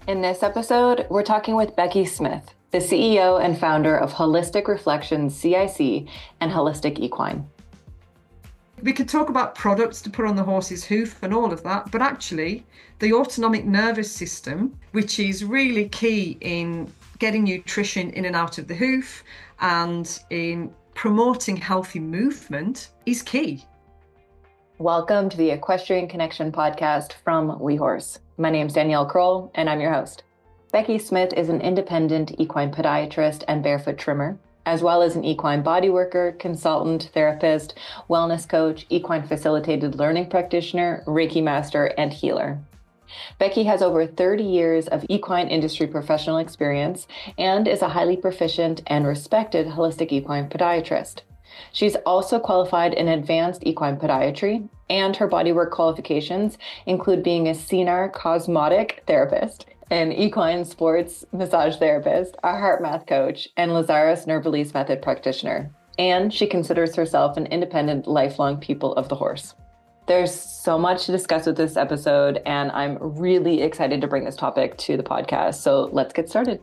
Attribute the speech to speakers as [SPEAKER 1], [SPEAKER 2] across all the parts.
[SPEAKER 1] In this episode, we're talking with Becky Smith, the CEO and founder of Holistic Reflections CIC and Holistic Equine.
[SPEAKER 2] We could talk about products to put on the horse's hoof and all of that, but actually the autonomic nervous system, which is really key in getting nutrition in and out of the hoof and in promoting healthy movement, is key.
[SPEAKER 1] Welcome to the Equestrian Connection podcast from WeHorse. My name's Danielle Kroll, and I'm your host. Becky Smith is an independent equine podiatrist and barefoot trimmer, as well as an equine bodyworker, consultant, therapist, wellness coach, equine facilitated learning practitioner, Reiki master, and healer. Becky has over 30 years of equine industry professional experience and is a highly proficient and respected holistic equine podiatrist. She's also qualified in advanced equine podiatry, and her bodywork qualifications include being a CNAR cosmotic therapist, an equine sports massage therapist, a heart math coach, and Lazarus nerve release method practitioner. And she considers herself an independent, lifelong pupil of the horse. There's so much to discuss with this episode, and I'm really excited to bring this topic to the podcast. So let's get started.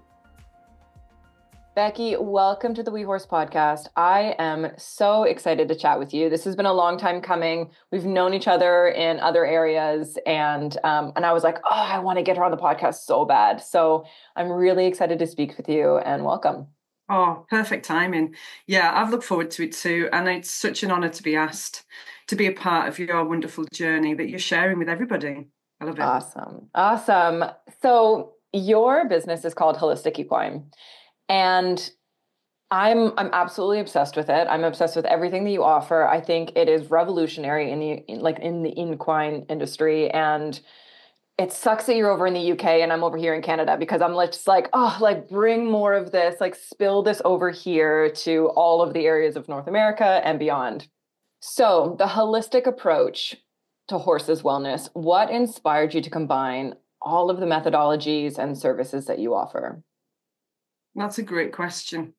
[SPEAKER 1] Becky, welcome to the WeHorse podcast. I am so excited to chat with you. This has been a long time coming. We've known each other in other areas, and I was like, oh, I want to get her on the podcast so bad. So I'm really excited to speak with you, and welcome.
[SPEAKER 2] Oh, perfect timing. Yeah, I've looked forward to it too. And it's such an honor to be asked to be a part of your wonderful journey that you're sharing with everybody. I love it.
[SPEAKER 1] Awesome. So your business is called Holistic Equine. And I'm absolutely obsessed with it. I'm obsessed with everything that you offer. I think it is revolutionary in the equine industry. And it sucks that you're over in the UK and I'm over here in Canada, because I'm just like, oh, like bring more of this, like spill this over here to all of the areas of North America and beyond. So the holistic approach to horses' wellness, what inspired you to combine all of the methodologies and services that you offer?
[SPEAKER 2] That's a great question.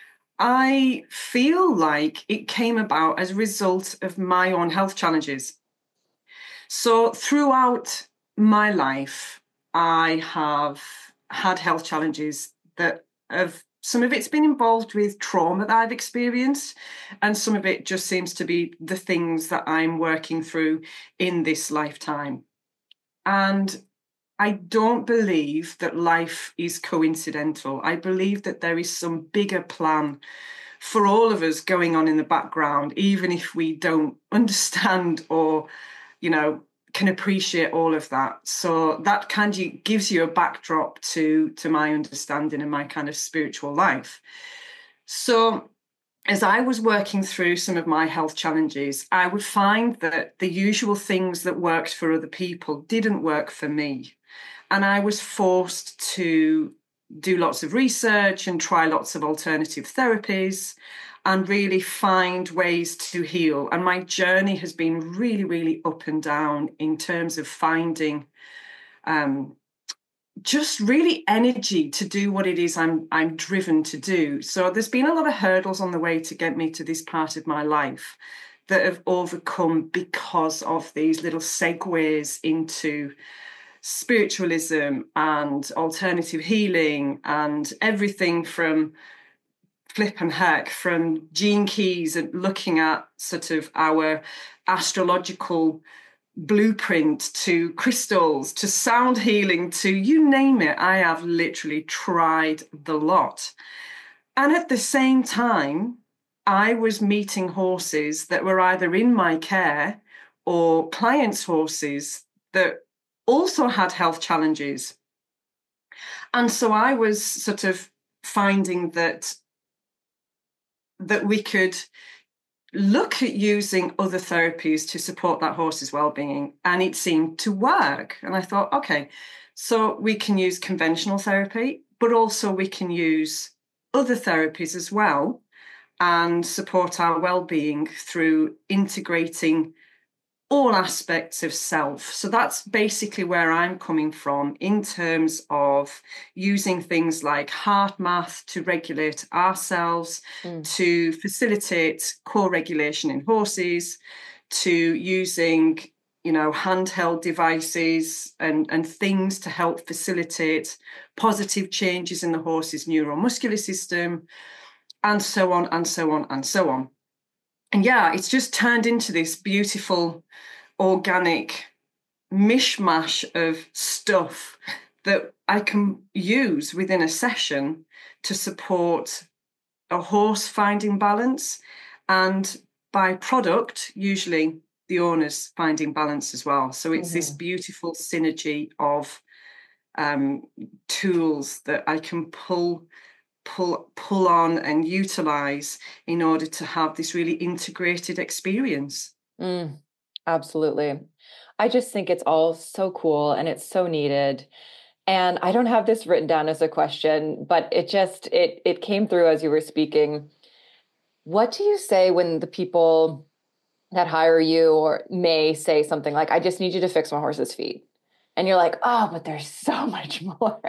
[SPEAKER 2] I feel like it came about as a result of my own health challenges. So throughout my life, I have had health challenges that have, some of it's been involved with trauma that I've experienced, and some of it just seems to be the things that I'm working through in this lifetime. And I don't believe that life is coincidental. I believe that there is some bigger plan for all of us going on in the background, even if we don't understand or, can appreciate all of that. So that kind of gives you a backdrop to my understanding and my kind of spiritual life. So as I was working through some of my health challenges, I would find that the usual things that worked for other people didn't work for me. And I was forced to do lots of research and try lots of alternative therapies and really find ways to heal. And my journey has been really, really up and down in terms of finding just really energy to do what it is I'm driven to do. So there's been a lot of hurdles on the way to get me to this part of my life that have overcome because of these little segues into spiritualism and alternative healing and everything from flip and heck, from gene keys and looking at sort of our astrological blueprint to crystals to sound healing to you name it. I have literally tried the lot. And at the same time, I was meeting horses that were either in my care or clients' horses that also had health challenges. And so I was sort of finding that we could look at using other therapies to support that horse's well-being, and it seemed to work. And I thought, okay, so we can use conventional therapy, but also we can use other therapies as well and support our well-being through integrating all aspects of self. So that's basically where I'm coming from in terms of using things like heart math to regulate ourselves, to facilitate co-regulation in horses, to using handheld devices and things to help facilitate positive changes in the horse's neuromuscular system, and so on and so on and so on. And yeah, it's just turned into this beautiful organic mishmash of stuff that I can use within a session to support a horse finding balance, and by product, usually the owner's finding balance as well. So it's this beautiful synergy of tools that I can pull on and utilize in order to have this really integrated experience.
[SPEAKER 1] Absolutely. I just think it's all so cool and it's so needed. And I don't have this written down as a question, but it came through as you were speaking. What do you say when the people that hire you or may say something like, I just need you to fix my horse's feet? And you're like, oh, but there's so much more.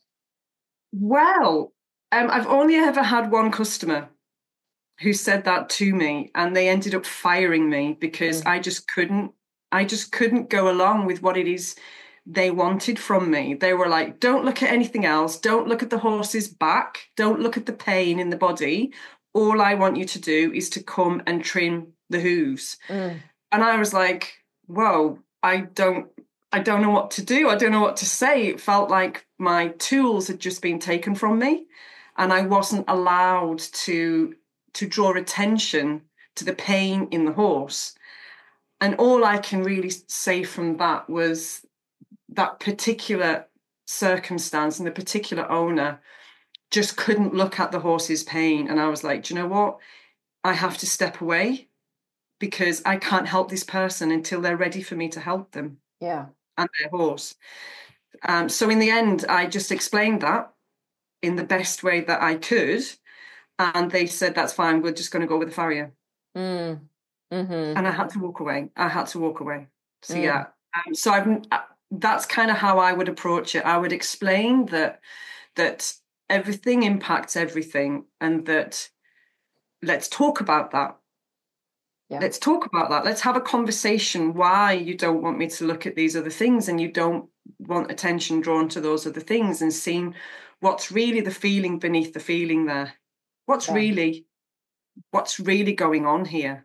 [SPEAKER 2] Well, I've only ever had one customer who said that to me, and they ended up firing me because I just couldn't go along with what it is they wanted from me. They were like, don't look at anything else. Don't look at the horse's back. Don't look at the pain in the body. All I want you to do is to come and trim the hooves. And I was like, whoa, I don't know what to do. I don't know what to say. It felt like my tools had just been taken from me, and I wasn't allowed to draw attention to the pain in the horse. And all I can really say from that was that particular circumstance and the particular owner just couldn't look at the horse's pain. And I was like, do you know what? I have to step away because I can't help this person until they're ready for me to help them.
[SPEAKER 1] Yeah.
[SPEAKER 2] And their horse. So in the end, I just explained that in the best way that I could. And they said, that's fine. We're just going to go with the farrier. And I had to walk away. So yeah. So that's kind of how I would approach it. I would explain that everything impacts everything, and that let's talk about that. Yeah. Let's talk about that. Let's have a conversation why you don't want me to look at these other things, and you don't want attention drawn to those other things, and seeing what's really the feeling beneath the feeling there. What's really going on here?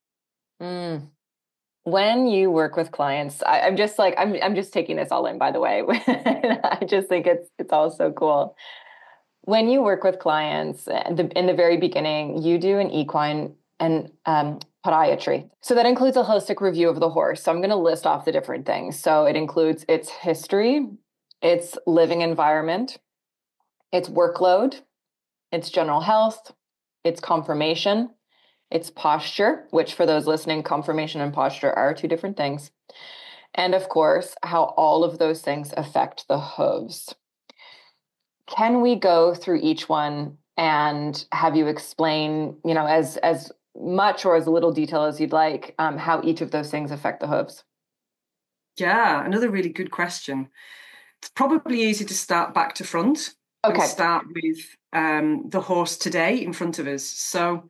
[SPEAKER 1] When you work with clients, I'm just taking this all in, by the way. I just think it's all so cool. When you work with clients in the very beginning, you do an equine and podiatry. So that includes a holistic review of the horse. So I'm going to list off the different things. So it includes its history, its living environment, its workload, its general health, its conformation, its posture, which for those listening, conformation and posture are two different things. And of course, how all of those things affect the hooves. Can we go through each one and have you explain, as much or as little detail as you'd like, how each of those things affect the hooves?
[SPEAKER 2] Yeah, another really good question. It's probably easy to start back to front. Okay. And start with the horse today in front of us. So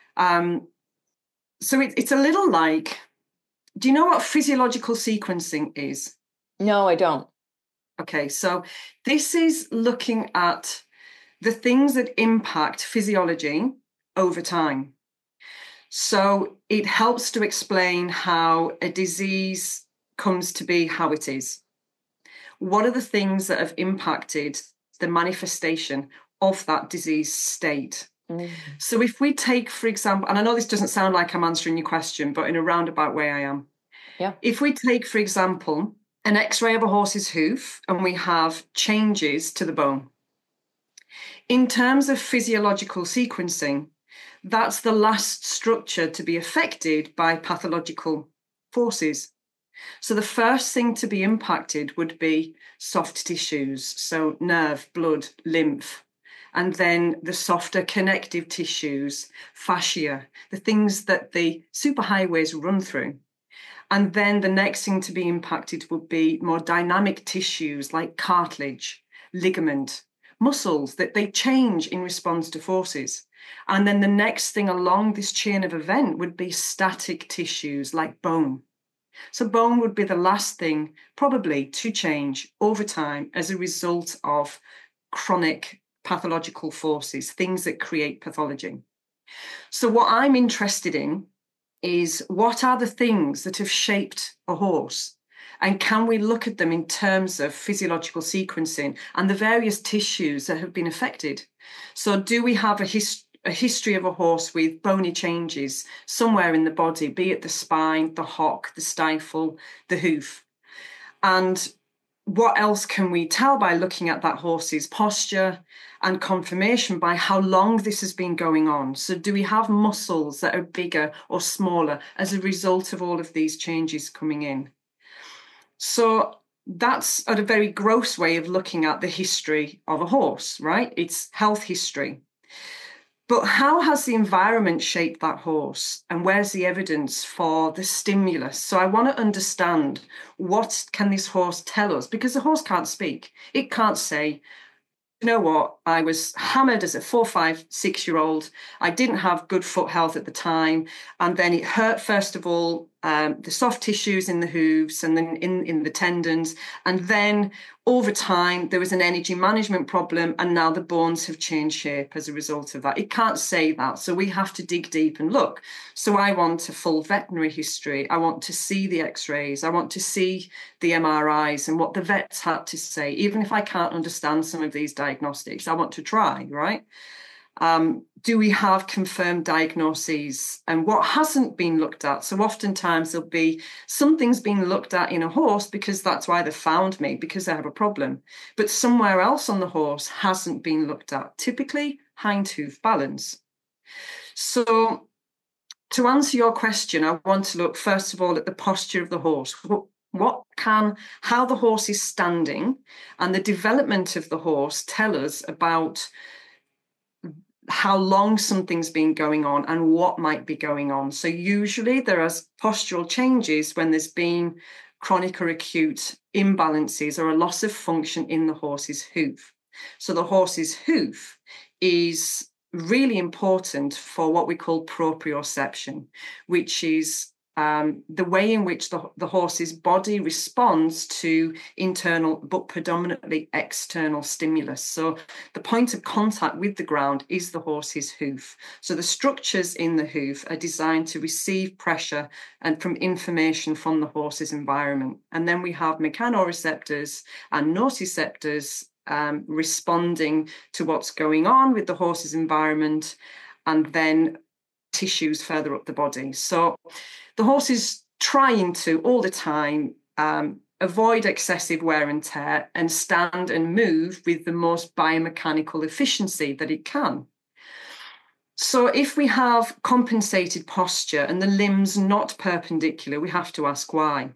[SPEAKER 2] it's a little like, do you know what physiological sequencing is?
[SPEAKER 1] No, I don't.
[SPEAKER 2] Okay, so this is looking at the things that impact physiology over time. So it helps to explain how a disease comes to be how it is. What are the things that have impacted the manifestation of that disease state? So if we take, for example, and I know this doesn't sound like I'm answering your question, but in a roundabout way I am.
[SPEAKER 1] Yeah.
[SPEAKER 2] If we take, for example, an X-ray of a horse's hoof and we have changes to the bone. In terms of physiological sequencing, that's the last structure to be affected by pathological forces. So the first thing to be impacted would be soft tissues, so nerve, blood, lymph, and then the softer connective tissues, fascia, the things that the superhighways run through. And then the next thing to be impacted would be more dynamic tissues like cartilage, ligament, muscles, that they change in response to forces. And then the next thing along this chain of event would be static tissues like bone. So bone would be the last thing probably to change over time as a result of chronic pathological forces, things that create pathology. So what I'm interested in is, what are the things that have shaped a horse? And can we look at them in terms of physiological sequencing and the various tissues that have been affected? So do we have a history of a horse with bony changes somewhere in the body, be it the spine, the hock, the stifle, the hoof? And what else can we tell by looking at that horse's posture and conformation by how long this has been going on? So do we have muscles that are bigger or smaller as a result of all of these changes coming in? So that's a very gross way of looking at the history of a horse, right? It's health history. But how has the environment shaped that horse, and where's the evidence for the stimulus? So I want to understand, what can this horse tell us? Because the horse can't speak. It can't say, you know what, I was hammered as a 4, 5, 6-year-old. I didn't have good foot health at the time. And then it hurt, first of all, the soft tissues in the hooves and then in the tendons. And then over time, there was an energy management problem. And now the bones have changed shape as a result of that. It can't say that. So we have to dig deep and look. So I want a full veterinary history. I want to see the x-rays. I want to see the MRIs and what the vets had to say. Even if I can't understand some of these diagnostics, I want to try, right? Do we have confirmed diagnoses, and what hasn't been looked at? So oftentimes there'll be something's been looked at in a horse because that's why they found me, because they have a problem. But somewhere else on the horse hasn't been looked at, typically hind hoof balance. So to answer your question, I want to look first of all at the posture of the horse. How the horse is standing and the development of the horse tell us about how long something's been going on and what might be going on. So usually there are postural changes when there's been chronic or acute imbalances or a loss of function in the horse's hoof. So the horse's hoof is really important for what we call proprioception, which is the way in which the horse's body responds to internal but predominantly external stimulus. So the point of contact with the ground is the horse's hoof. So the structures in the hoof are designed to receive pressure and from information from the horse's environment. And then we have mechanoreceptors and nociceptors responding to what's going on with the horse's environment, and then tissues further up the body. So the horse is trying to, all the time, avoid excessive wear and tear and stand and move with the most biomechanical efficiency that it can. So if we have compensated posture and the limbs not perpendicular, we have to ask why.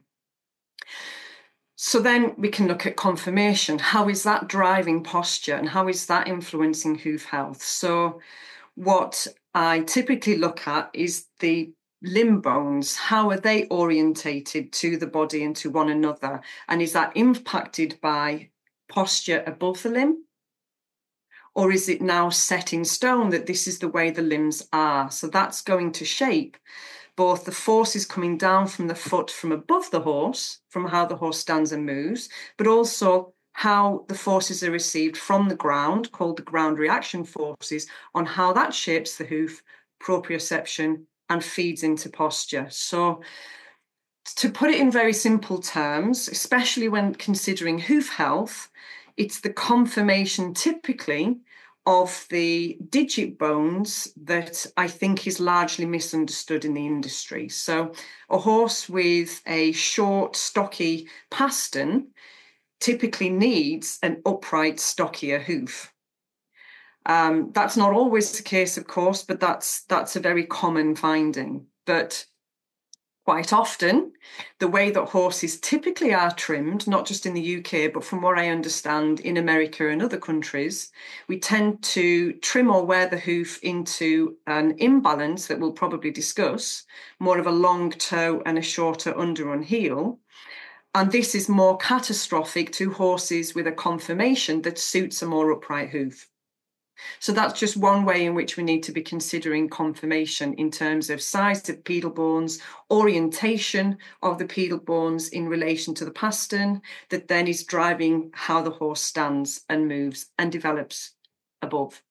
[SPEAKER 2] So then we can look at conformation. How is that driving posture and how is that influencing hoof health? So what I typically look at is the limb bones. How are they orientated to the body and to one another? And is that impacted by posture above the limb? Or is it now set in stone that this is the way the limbs are? So that's going to shape both the forces coming down from the foot from above the horse, from how the horse stands and moves, but also how the forces are received from the ground, called the ground reaction forces, on how that shapes the hoof, proprioception, and feeds into posture. So to put it in very simple terms, especially when considering hoof health, it's the conformation typically of the digit bones that I think is largely misunderstood in the industry. So a horse with a short, stocky pastern typically needs an upright, stockier hoof. That's not always the case, of course, but that's a very common finding. But quite often, the way that horses typically are trimmed, not just in the UK, but from what I understand in America and other countries, we tend to trim or wear the hoof into an imbalance that we'll probably discuss, more of a long toe and a shorter underrun heel. And this is more catastrophic to horses with a conformation that suits a more upright hoof. So that's just one way in which we need to be considering conformation in terms of size of pedal bones, orientation of the pedal bones in relation to the pastern, that then is driving how the horse stands and moves and develops above.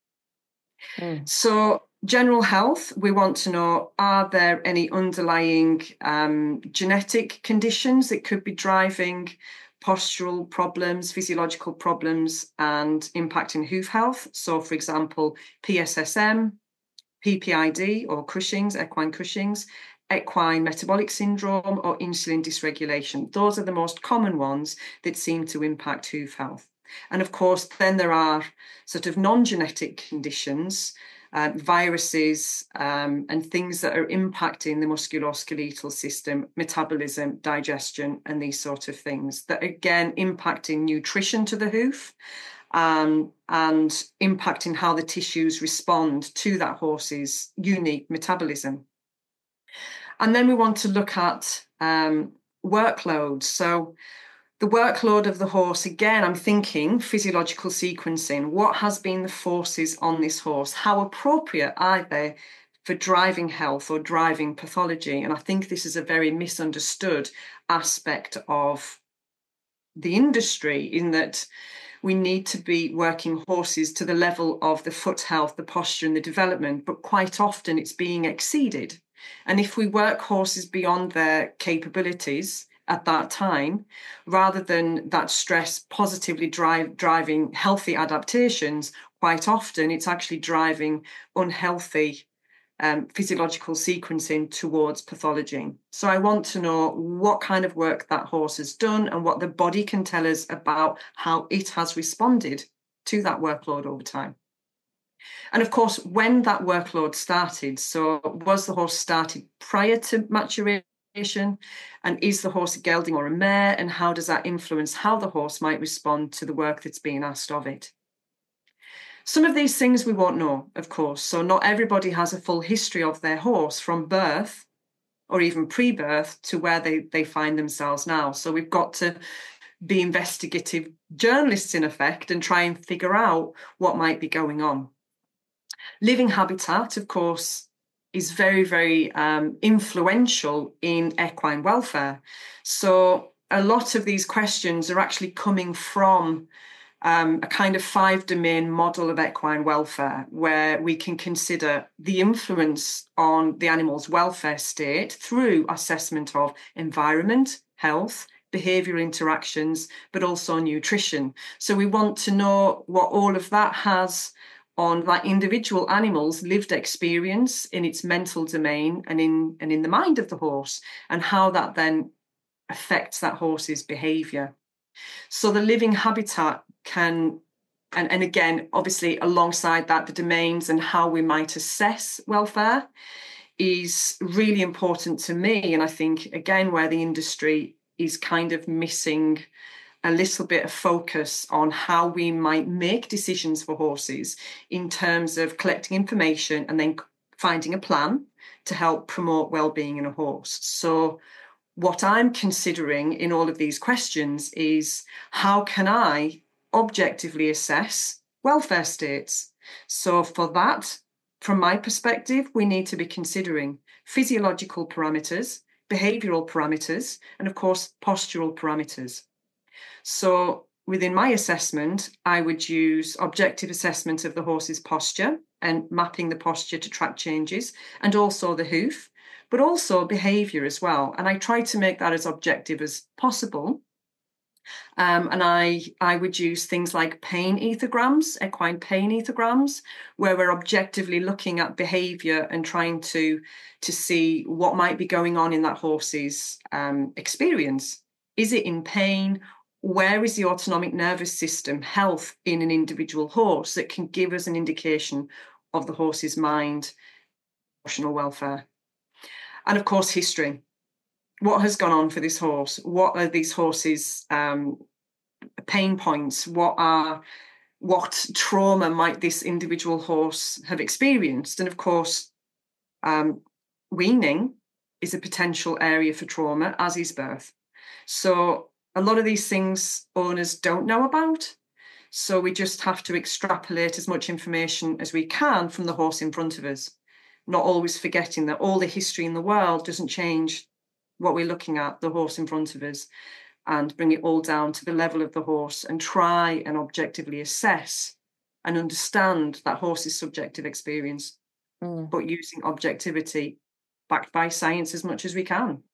[SPEAKER 2] So general health, we want to know, are there any underlying genetic conditions that could be driving postural problems, physiological problems, and impacting hoof health? So, for example, PSSM, PPID or Cushing's, equine Cushing's, equine metabolic syndrome, or insulin dysregulation. Those are the most common ones that seem to impact hoof health. And of course, then there are sort of non-genetic conditions, viruses, and things that are impacting the musculoskeletal system, metabolism, digestion, and these sort of things that again impacting nutrition to the hoof, and impacting how the tissues respond to that horse's unique metabolism. And then we want to look at workload. So the workload of the horse, again, I'm thinking physiological sequencing. What has been the forces on this horse? How appropriate are they for driving health or driving pathology? And I think this is a very misunderstood aspect of the industry, in that we need to be working horses to the level of the foot health, the posture, and the development, but quite often it's being exceeded. And if we work horses beyond their capabilities at that time, rather than that stress positively driving healthy adaptations, quite often it's actually driving unhealthy physiological sequencing towards pathology. So I want to know what kind of work that horse has done and what the body can tell us about how it has responded to that workload over time. And of course, when that workload started, so was the horse started prior to maturation? And is the horse a gelding or a mare? And how does that influence how the horse might respond to the work that's being asked of it? Some of these things we won't know, of course. So not everybody has a full history of their horse from birth or even pre-birth to where they find themselves now. So we've got to be investigative journalists, in effect, and try and figure out what might be going on. Living habitat, of course, is very, very influential in equine welfare. So a lot of these questions are actually coming from a kind of 5-domain model of equine welfare, where we can consider the influence on the animal's welfare state through assessment of environment, health, behavioural interactions, but also nutrition. So we want to know what all of that has on that individual animal's lived experience in its mental domain and in the mind of the horse, and how that then affects that horse's behaviour. So the living habitat can, and again, obviously alongside that, the domains and how we might assess welfare is really important to me. And I think, again, where the industry is kind of missing a little bit of focus on how we might make decisions for horses in terms of collecting information and then finding a plan to help promote well-being in a horse. So what I'm considering in all of these questions is, how can I objectively assess welfare states? So for that, from my perspective, we need to be considering physiological parameters, behavioural parameters, and of course, postural parameters. So within my assessment, I would use objective assessment of the horse's posture and mapping the posture to track changes, and also the hoof, but also behaviour as well. And I try to make that as objective as possible. And I would use things like pain ethograms, equine pain ethograms, where we're objectively looking at behaviour and trying to see what might be going on in that horse's experience. Is it in pain? Where is the autonomic nervous system health in an individual horse that can give us an indication of the horse's mind, emotional welfare? And of course, history. What has gone on for this horse? What are these horses' pain points? What trauma might this individual horse have experienced? And of course, weaning is a potential area for trauma, as is birth. So a lot of these things owners don't know about. So we just have to extrapolate as much information as we can from the horse in front of us, not always forgetting that all the history in the world doesn't change what we're looking at, the horse in front of us, and bring it all down to the level of the horse and try and objectively assess and understand that horse's subjective experience, but using objectivity backed by science as much as we can.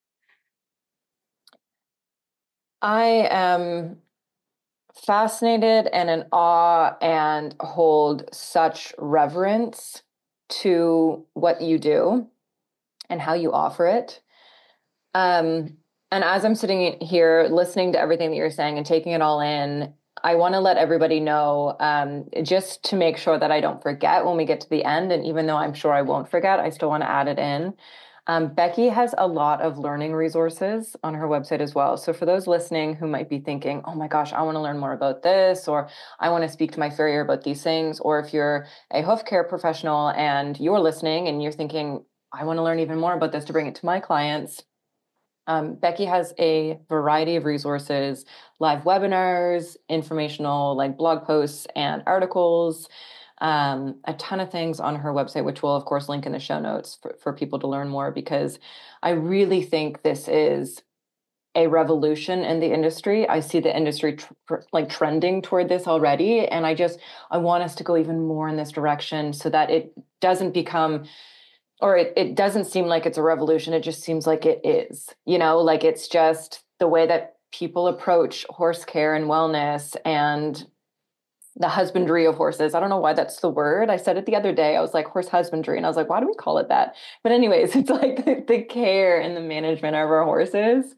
[SPEAKER 1] I am fascinated and in awe and hold such reverence to what you do and how you offer it. And as I'm sitting here listening to everything that you're saying and taking it all in, I want to let everybody know, just to make sure that I don't forget when we get to the end. And even though I'm sure I won't forget, I still want to add it in. Becky has a lot of learning resources on her website as well. So for those listening who might be thinking, oh my gosh, I want to learn more about this, or I want to speak to my farrier about these things, or if you're a hoof care professional and you're listening and you're thinking, I want to learn even more about this to bring it to my clients, Becky has a variety of resources, live webinars, informational like blog posts and articles, a ton of things on her website, which we'll of course link in the show notes for people to learn more, because I really think this is a revolution in the industry. I see the industry trending toward this already. And I want us to go even more in this direction so that it doesn't become, or it doesn't seem like it's a revolution. It just seems like it is, like it's just the way that people approach horse care and wellness and the husbandry of horses. I don't know why that's the word. I said it the other day. I was like, horse husbandry. And I was like, why do we call it that? But anyways, it's like the care and the management of our horses.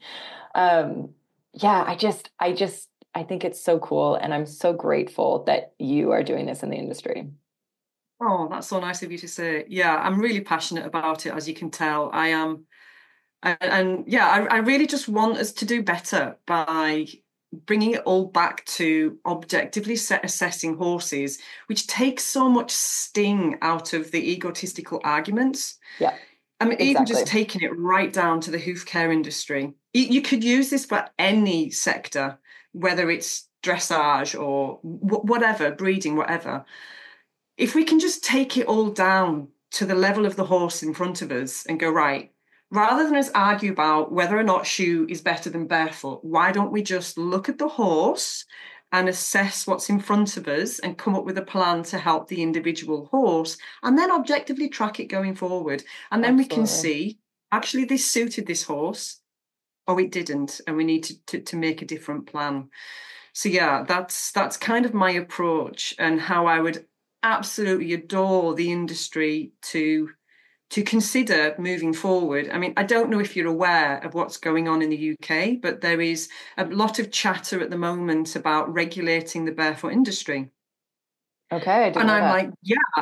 [SPEAKER 1] Yeah, I think it's so cool. And I'm so grateful that you are doing this in the industry.
[SPEAKER 2] Oh, that's so nice of you to say. Yeah, I'm really passionate about it, as you can tell. I am. And yeah, I really just want us to do better by bringing it all back to objectively assessing horses, which takes so much sting out of the egotistical arguments.
[SPEAKER 1] Yeah.
[SPEAKER 2] I mean,
[SPEAKER 1] exactly.
[SPEAKER 2] Even just taking it right down to the hoof care industry. You could use this for any sector, whether it's dressage or whatever, breeding, whatever. If we can just take it all down to the level of the horse in front of us and go, right, rather than us argue about whether or not shoe is better than barefoot, why don't we just look at the horse and assess what's in front of us and come up with a plan to help the individual horse, and then objectively track it going forward. And then Absolutely. We can see, actually, this suited this horse, or it didn't, and we need to make a different plan. So yeah, that's kind of my approach, and how I would absolutely adore the industry to consider moving forward. I mean, I don't know if you're aware of what's going on in the UK, but there is a lot of chatter at the moment about regulating the barefoot industry.
[SPEAKER 1] Okay,
[SPEAKER 2] and I'm like,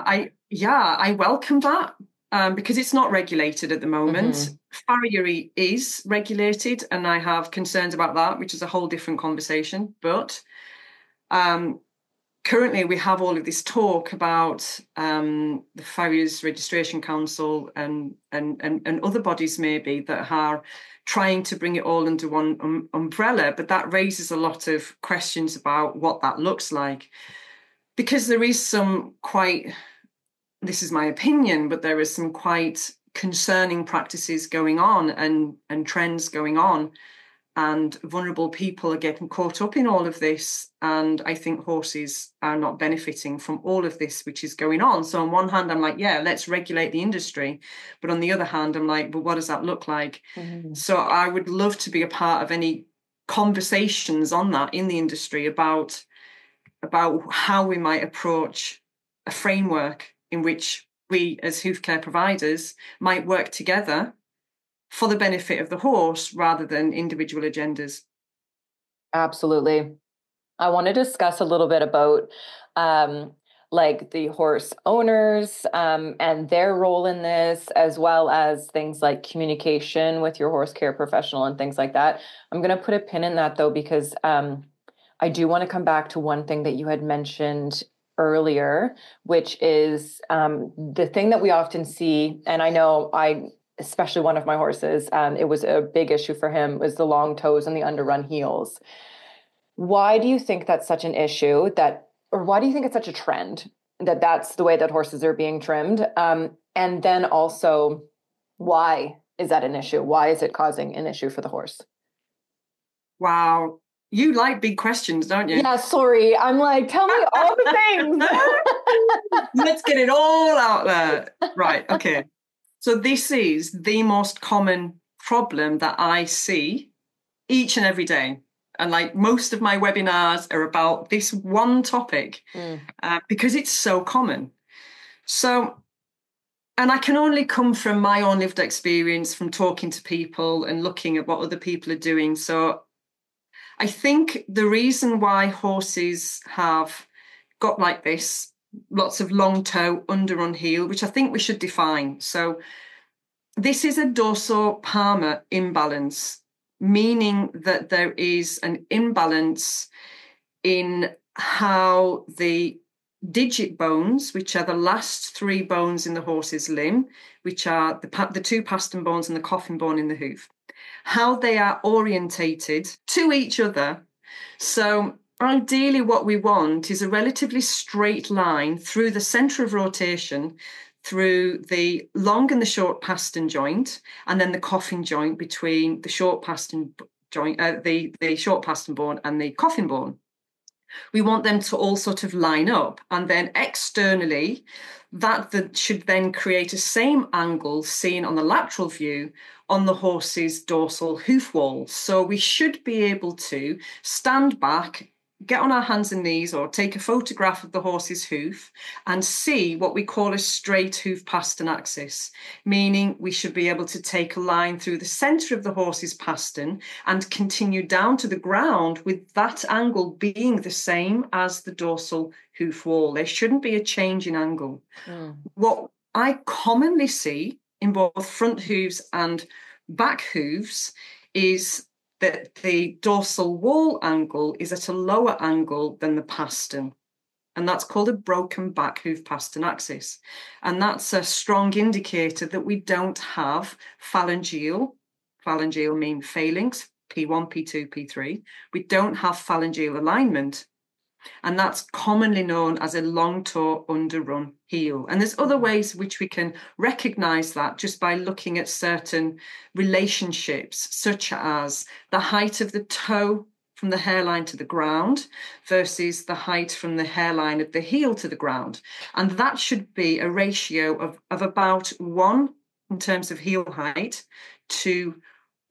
[SPEAKER 2] I welcome that, because it's not regulated at the moment. Mm-hmm. Farriery is regulated, and I have concerns about that, which is a whole different conversation. But currently, we have all of this talk about the Farriers Registration Council and other bodies maybe that are trying to bring it all under one umbrella. But that raises a lot of questions about what that looks like, because there is some quite, this is my opinion, but there is some quite concerning practices going on and trends going on. And vulnerable people are getting caught up in all of this. And I think horses are not benefiting from all of this, which is going on. So on one hand, I'm like, yeah, let's regulate the industry. But on the other hand, I'm like, but what does that look like? Mm-hmm. So I would love to be a part of any conversations on that in the industry about how we might approach a framework in which we as hoof care providers might work together for the benefit of the horse rather than individual agendas.
[SPEAKER 1] Absolutely. I want to discuss a little bit about like the horse owners and their role in this, as well as things like communication with your horse care professional and things like that. I'm going to put a pin in that though, because I do want to come back to one thing that you had mentioned earlier, which is the thing that we often see, and I know especially one of my horses, it was a big issue for him, was the long toes and the underrun heels. Why do you think that's such an issue, that or why do you think it's such a trend that that's the way that horses are being trimmed? And then also, why is that an issue? Why is it causing an issue for the horse?
[SPEAKER 2] Wow. You like big questions, don't you?
[SPEAKER 1] Yeah, sorry. I'm like, tell me all the things.
[SPEAKER 2] Let's get it all out there. Right. Okay. So this is the most common problem that I see each and every day. And like most of my webinars are about this one topic because it's so common. So, and I can only come from my own lived experience, from talking to people and looking at what other people are doing. So I think the reason why horses have got like this, lots of long toe, underrun heel, which I think we should define. So this is a dorsopalmar imbalance, meaning that there is an imbalance in how the digit bones, which are the last three bones in the horse's limb, which are the two pastern bones and the coffin bone in the hoof, how they are orientated to each other. So ideally what we want is a relatively straight line through the center of rotation, through the long and the short pastern joint, and then the coffin joint between the short pastern joint, the short pastern bone and the coffin bone. We want them to all sort of line up, and then externally that should then create a same angle seen on the lateral view on the horse's dorsal hoof wall. So we should be able to stand back, get on our hands and knees, or take a photograph of the horse's hoof and see what we call a straight hoof pastern axis, meaning we should be able to take a line through the center of the horse's pastern and continue down to the ground with that angle being the same as the dorsal hoof wall. There shouldn't be a change in angle. What I commonly see in both front hooves and back hooves is that the dorsal wall angle is at a lower angle than the pastern. And that's called a broken back hoof pastern axis. And that's a strong indicator that we don't have phalangeal mean phalanx, P1, P2, P3. We don't have phalangeal alignment. And that's commonly known as a long toe underrun heel. And there's other ways which we can recognize that just by looking at certain relationships, such as the height of the toe from the hairline to the ground versus the height from the hairline of the heel to the ground. And that should be a ratio of about 1 in terms of heel height to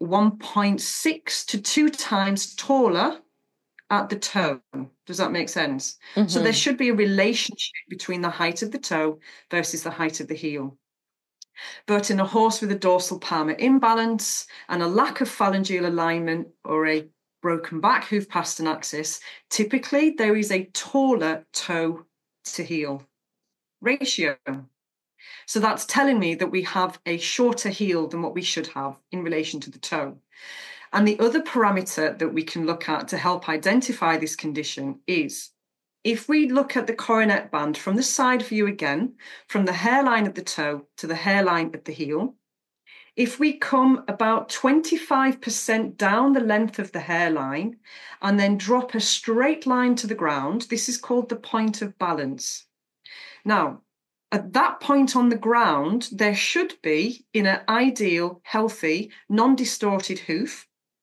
[SPEAKER 2] 1.6 to 2 times taller at the toe. Does that make sense? Mm-hmm. So there should be a relationship between the height of the toe versus the height of the heel. But in a horse with a dorsal palmar imbalance and a lack of phalangeal alignment or a broken back hoof pastern axis, typically there is a taller toe to heel ratio. So that's telling me that we have a shorter heel than what we should have in relation to the toe. And the other parameter that we can look at to help identify this condition is if we look at the coronet band from the side view again, from the hairline of the toe to the hairline of the heel, if we come about 25% down the length of the hairline and then drop a straight line to the ground, this is called the point of balance. Now, at that point on the ground, there should be, in an ideal, healthy, non-distorted hoof,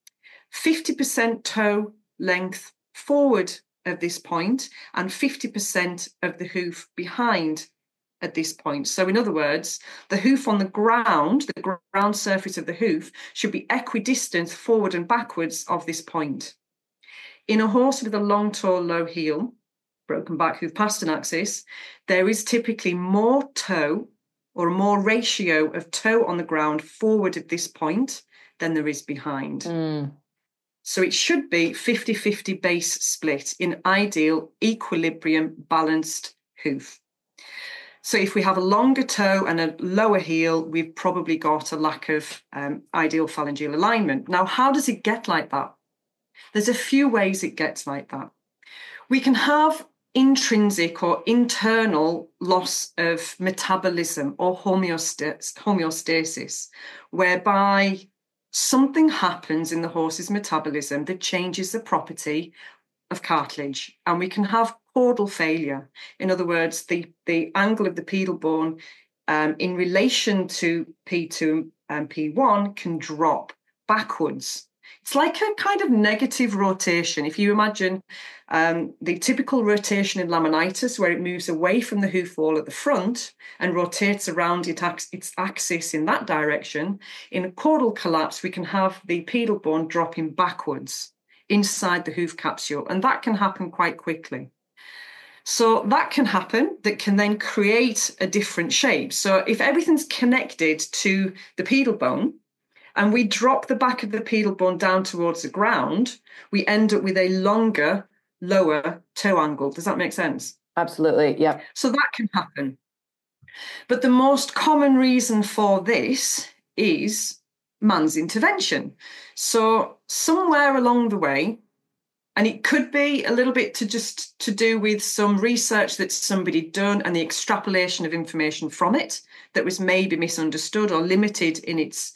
[SPEAKER 2] 50% toe length forward at this point and 50% of the hoof behind at this point. So in other words, the hoof on the ground surface of the hoof should be equidistant forward and backwards of this point. In a horse with a long toe, low heel, broken back hoof pastern axis, there is typically more toe or more ratio of toe on the ground forward at this point than there is behind. So it should be 50-50 base split in ideal equilibrium balanced hoof. So if we have a longer toe and a lower heel, we've probably got a lack of ideal phalangeal alignment. Now, how does it get like that? There's a few ways it gets like that. We can have intrinsic or internal loss of metabolism or homeostasis, whereby something happens in the horse's metabolism that changes the property of cartilage, and we can have caudal failure. In other words, the angle of the pedal bone in relation to P2 and P1 can drop backwards. It's like a kind of negative rotation. If you imagine the typical rotation in laminitis, where it moves away from the hoof wall at the front and rotates around its axis in that direction, in a caudal collapse, we can have the pedal bone dropping backwards inside the hoof capsule, and that can happen quite quickly. So that can happen, that can then create a different shape. So if everything's connected to the pedal bone and we drop the back of the pedal bone down towards the ground, we end up with a longer, lower toe angle. Does that make sense?
[SPEAKER 1] Absolutely, yeah.
[SPEAKER 2] So that can happen. But the most common reason for this is man's intervention. So somewhere along the way, and it could be a little bit to do with some research that somebody done and the extrapolation of information from it that was maybe misunderstood or limited in its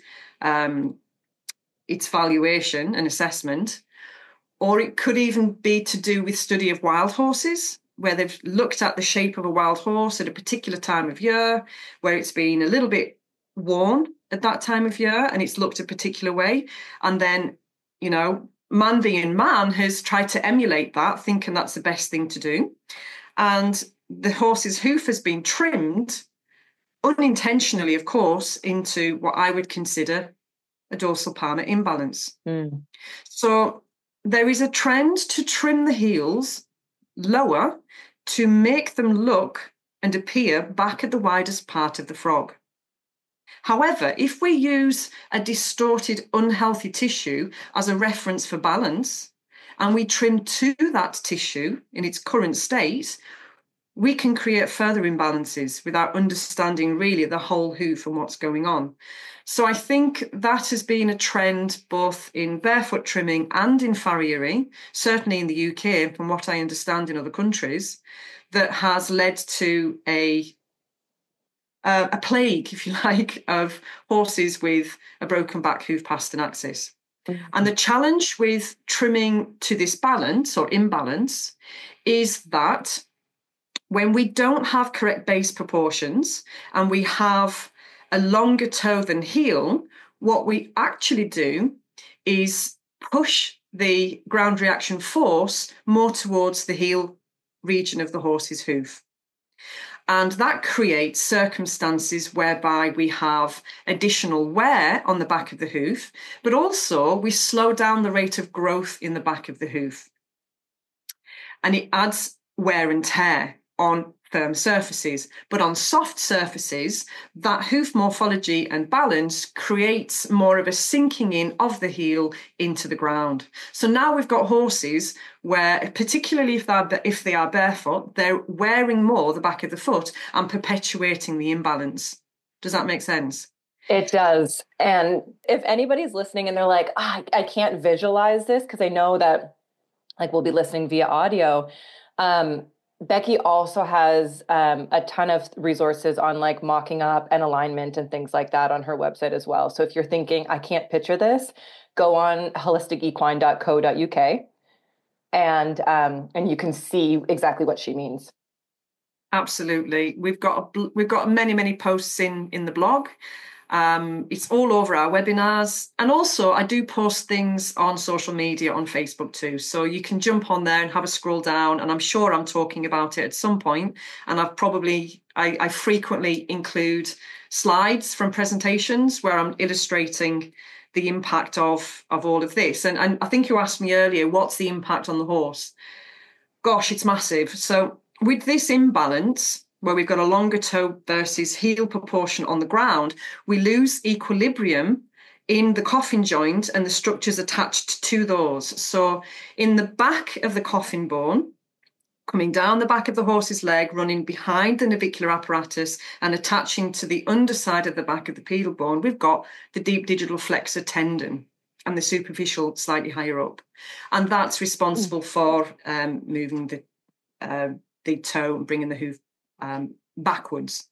[SPEAKER 2] valuation and assessment. Or it could even be to do with study of wild horses, where they've looked at the shape of a wild horse at a particular time of year, where it's been a little bit worn at that time of year and it's looked a particular way. And then, man being man has tried to emulate that, thinking that's the best thing to do. And the horse's hoof has been trimmed, unintentionally, of course, into what I would consider a dorsal palmar imbalance. So there is a trend to trim the heels lower to make them look and appear back at the widest part of the frog. However, if we use a distorted, unhealthy tissue as a reference for balance, and we trim to that tissue in its current state, we can create further imbalances without understanding really the whole hoof and what's going on. So I think that has been a trend both in barefoot trimming and in farriery, certainly in the UK, from what I understand in other countries, that has led to a plague, if you like, of horses with a broken back hoof pastern axis. And the challenge with trimming to this balance or imbalance is that when we don't have correct base proportions and we have a longer toe than heel, what we actually do is push the ground reaction force more towards the heel region of the horse's hoof. And that creates circumstances whereby we have additional wear on the back of the hoof, but also we slow down the rate of growth in the back of the hoof. And it adds wear and tear on firm surfaces. But on soft surfaces, that hoof morphology and balance creates more of a sinking in of the heel into the ground. So now we've got horses where, particularly if they are barefoot, they're wearing more the back of the foot and perpetuating the imbalance. Does that make sense?
[SPEAKER 1] It does. And if anybody's listening and they're like, I can't visualize this, because I know that we'll be listening via audio. Becky also has a ton of resources on mocking up and alignment and things like that on her website as well. So if you're thinking, I can't picture this, go on holisticequine.co.uk and you can see exactly what she means.
[SPEAKER 2] Absolutely. We've got many posts in the blog. It's all over our webinars. And also I do post things on social media on Facebook too. So you can jump on there and have a scroll down. And I'm sure I'm talking about it at some point. And I frequently include slides from presentations where I'm illustrating the impact of all of this. And I think you asked me earlier, what's the impact on the horse? Gosh, it's massive. So with this imbalance, where we've got a longer toe versus heel proportion on the ground, we lose equilibrium in the coffin joint and the structures attached to those. So in the back of the coffin bone, coming down the back of the horse's leg, running behind the navicular apparatus and attaching to the underside of the back of the pedal bone, we've got the deep digital flexor tendon and the superficial slightly higher up. And that's responsible for moving the toe and bringing the hoof backwards.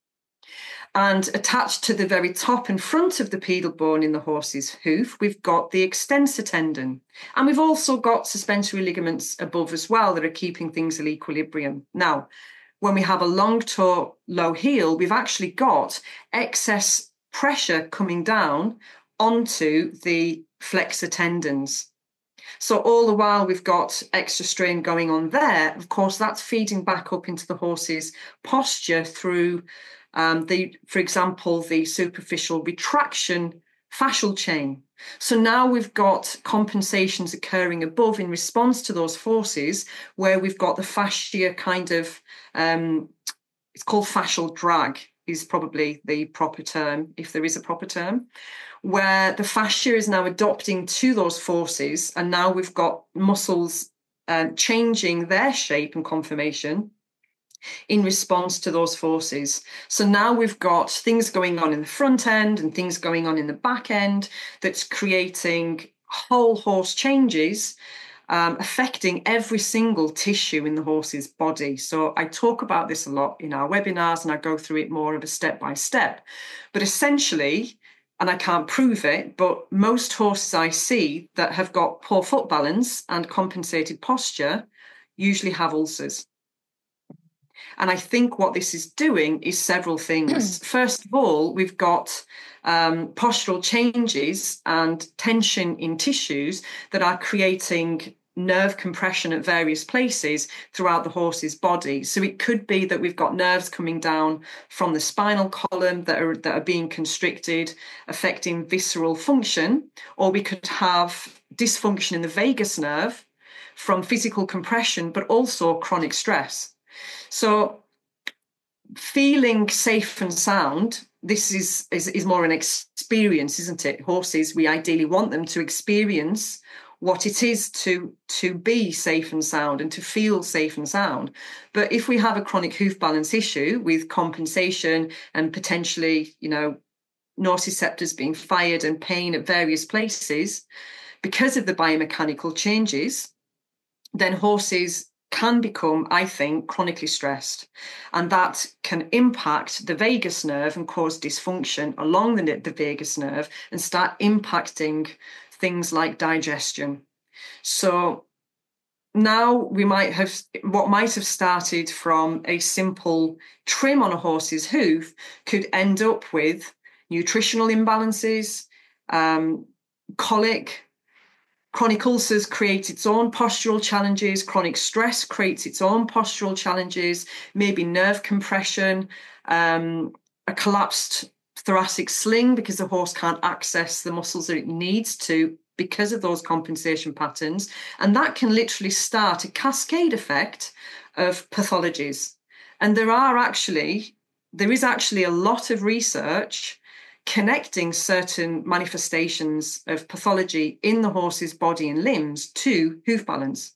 [SPEAKER 2] And attached to the very top and front of the pedal bone in the horse's hoof, we've got the extensor tendon. And we've also got suspensory ligaments above as well that are keeping things in equilibrium. Now, when we have a long toe, low heel, we've actually got excess pressure coming down onto the flexor tendons. So all the while we've got extra strain going on there, of course, that's feeding back up into the horse's posture through for example, the superficial retraction fascial chain. So now we've got compensations occurring above in response to those forces, where we've got the fascia kind of, it's called fascial drag, is probably the proper term, if there is a proper term, where the fascia is now adopting to those forces, and now we've got muscles changing their shape and conformation in response to those forces. So now we've got things going on in the front end and things going on in the back end that's creating whole horse changes, affecting every single tissue in the horse's body. So I talk about this a lot in our webinars, and I go through it more of a step by step. But essentially, and I can't prove it, but most horses I see that have got poor foot balance and compensated posture usually have ulcers. And I think what this is doing is several things. First of all, we've got postural changes and tension in tissues that are creating nerve compression at various places throughout the horse's body. So it could be that we've got nerves coming down from the spinal column that are being constricted, affecting visceral function, or we could have dysfunction in the vagus nerve from physical compression, but also chronic stress. So feeling safe and sound, this is more an experience, isn't it? Horses, we ideally want them to experience what it is to be safe and sound and to feel safe and sound. But if we have a chronic hoof balance issue with compensation and potentially, nociceptors being fired and pain at various places because of the biomechanical changes, then horses can become, I think, chronically stressed. And that can impact the vagus nerve and cause dysfunction along the vagus nerve and start impacting things like digestion. So now what might have started from a simple trim on a horse's hoof could end up with nutritional imbalances, colic. Chronic ulcers create its own postural challenges. Chronic stress creates its own postural challenges, maybe nerve compression, a collapsed thoracic sling because the horse can't access the muscles that it needs to because of those compensation patterns. And that can literally start a cascade effect of pathologies. And there is actually a lot of research connecting certain manifestations of pathology in the horse's body and limbs to hoof balance.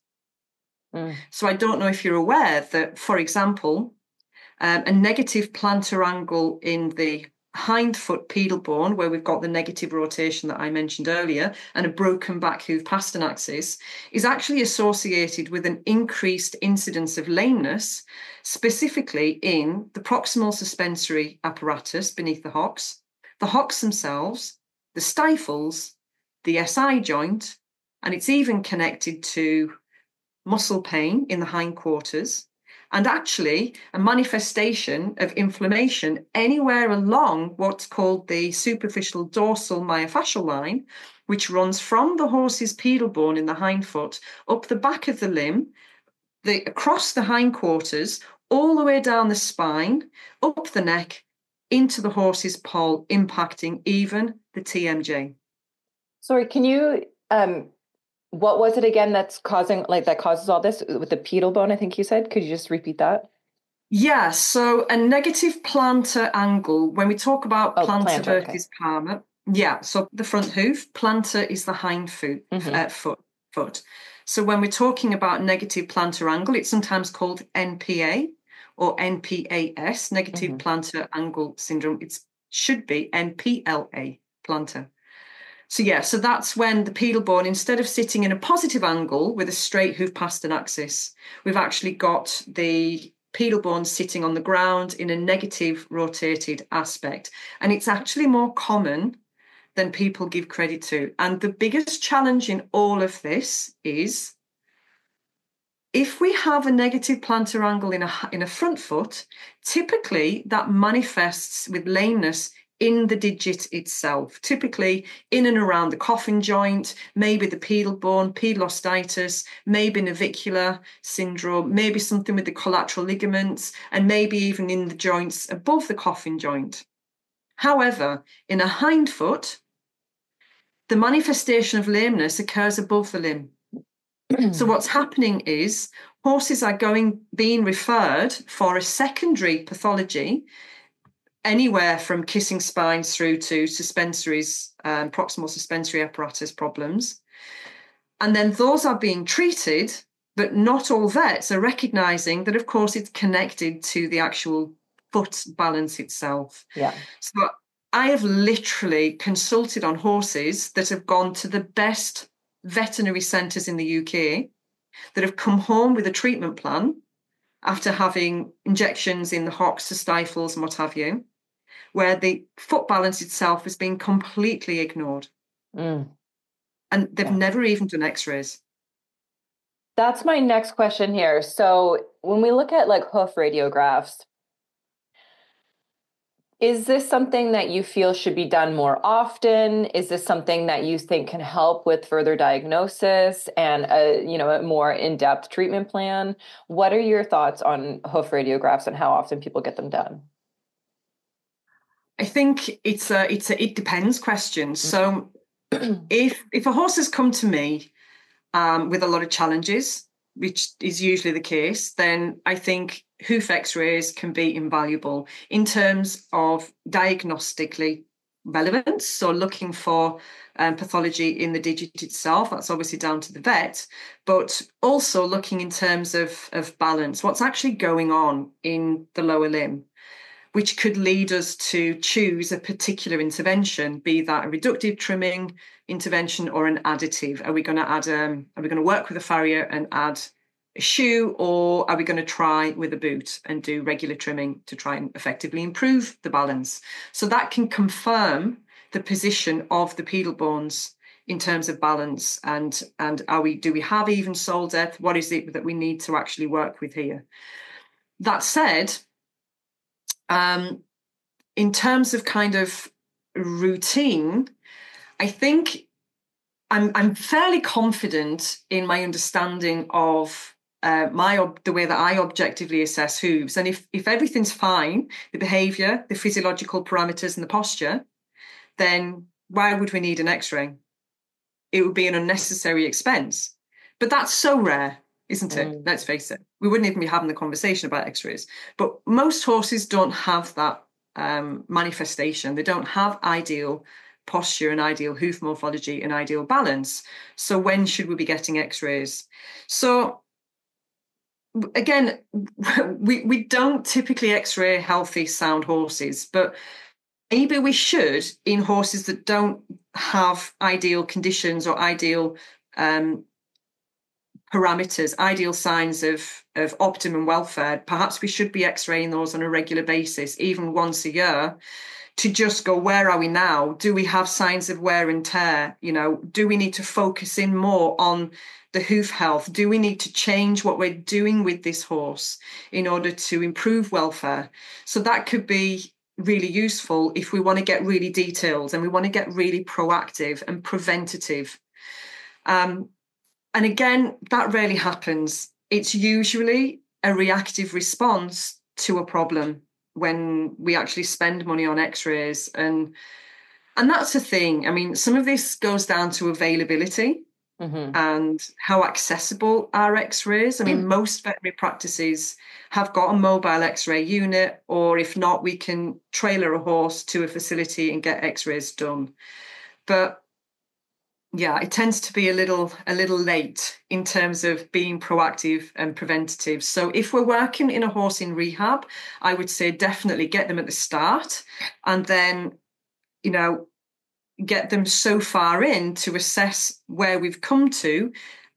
[SPEAKER 2] So I don't know if you're aware that, for example, a negative plantar angle in the hind foot pedal bone, where we've got the negative rotation that I mentioned earlier, and a broken back hoof pastern axis, is actually associated with an increased incidence of lameness, specifically in the proximal suspensory apparatus beneath the hocks, the hocks themselves, the stifles, the SI joint, and it's even connected to muscle pain in the hindquarters, and actually a manifestation of inflammation anywhere along what's called the superficial dorsal myofascial line, which runs from the horse's pedal bone in the hindfoot up the back of the limb, across the hindquarters, all the way down the spine, up the neck, into the horse's poll, impacting even the TMJ.
[SPEAKER 1] Sorry, can you, what was it again that causes all this with the pedal bone, I think you said? Could you just repeat that?
[SPEAKER 2] Yeah, so a negative plantar angle, when we talk about plantar versus palmar, yeah, so the front hoof, plantar is the hind foot, foot. So when we're talking about negative plantar angle, it's sometimes called NPA, or NPAS, negative plantar angle syndrome. It should be NPLA, plantar. So yeah, so that's when the pedal bone, instead of sitting in a positive angle with a straight hoof pastern axis, we've actually got the pedal bone sitting on the ground in a negative rotated aspect. And it's actually more common than people give credit to. And the biggest challenge in all of this is if we have a negative plantar angle in a front foot, typically that manifests with lameness in the digit itself, typically in and around the coffin joint, maybe the pedal bone, pedalostitis, maybe navicular syndrome, maybe something with the collateral ligaments, and maybe even in the joints above the coffin joint. However, in a hind foot, the manifestation of lameness occurs above the limb. So what's happening is horses are being referred for a secondary pathology, anywhere from kissing spines through to suspensories, proximal suspensory apparatus problems. And then those are being treated, but not all vets are recognizing that, of course, it's connected to the actual foot balance itself.
[SPEAKER 1] Yeah.
[SPEAKER 2] So I have literally consulted on horses that have gone to the best veterinary centres in the UK, that have come home with a treatment plan after having injections in the hocks, the stifles, and what have you, where the foot balance itself has been completely ignored. And they've never even done x-rays.
[SPEAKER 1] That's my next question here. So when we look at like hoof radiographs, is this something that you feel should be done more often? Is this something that you think can help with further diagnosis and a more in-depth treatment plan? What are your thoughts on hoof radiographs and how often people get them done?
[SPEAKER 2] I think it's a it depends question. So if a horse has come to me with a lot of challenges, which is usually the case, then I think hoof x-rays can be invaluable in terms of diagnostically relevance. So looking for pathology in the digit itself, that's obviously down to the vet, but also looking in terms of balance, what's actually going on in the lower limb, which could lead us to choose a particular intervention, be that a reductive trimming intervention or an additive. Are we going to work with a farrier and add a shoe, or are we going to try with a boot and do regular trimming to try and effectively improve the balance? So that can confirm the position of the pedal bones in terms of balance, and do we have even sole depth? What is it that we need to actually work with here? That said, in terms of kind of routine, I think I'm fairly confident in my understanding of the way that I objectively assess hooves. And if everything's fine, the behaviour, the physiological parameters and the posture, then why would we need an x-ray? It would be an unnecessary expense. But that's so rare, isn't it? Let's face it. We wouldn't even be having the conversation about x-rays. But most horses don't have that manifestation. They don't have ideal posture and ideal hoof morphology and ideal balance. So when should we be getting x-rays? So again, we don't typically x-ray healthy, sound horses, but maybe we should in horses that don't have ideal conditions or ideal parameters, ideal signs of optimum welfare. Perhaps we should be x-raying those on a regular basis, even once a year, to just go, where are we now? Do we have signs of wear and tear? Do we need to focus in more on the hoof health? Do we need to change what we're doing with this horse in order to improve welfare? So that could be really useful if we want to get really detailed and we want to get really proactive and preventative. And again, that rarely happens. It's usually a reactive response to a problem when we actually spend money on x-rays. And that's the thing. I mean, some of this goes down to availability and how accessible are x-rays. I mean, most veterinary practices have got a mobile x-ray unit, or if not, we can trailer a horse to a facility and get x-rays done. But yeah, it tends to be a little late in terms of being proactive and preventative. So if we're working in a horse in rehab, I would say definitely get them at the start, and then, get them so far in to assess where we've come to,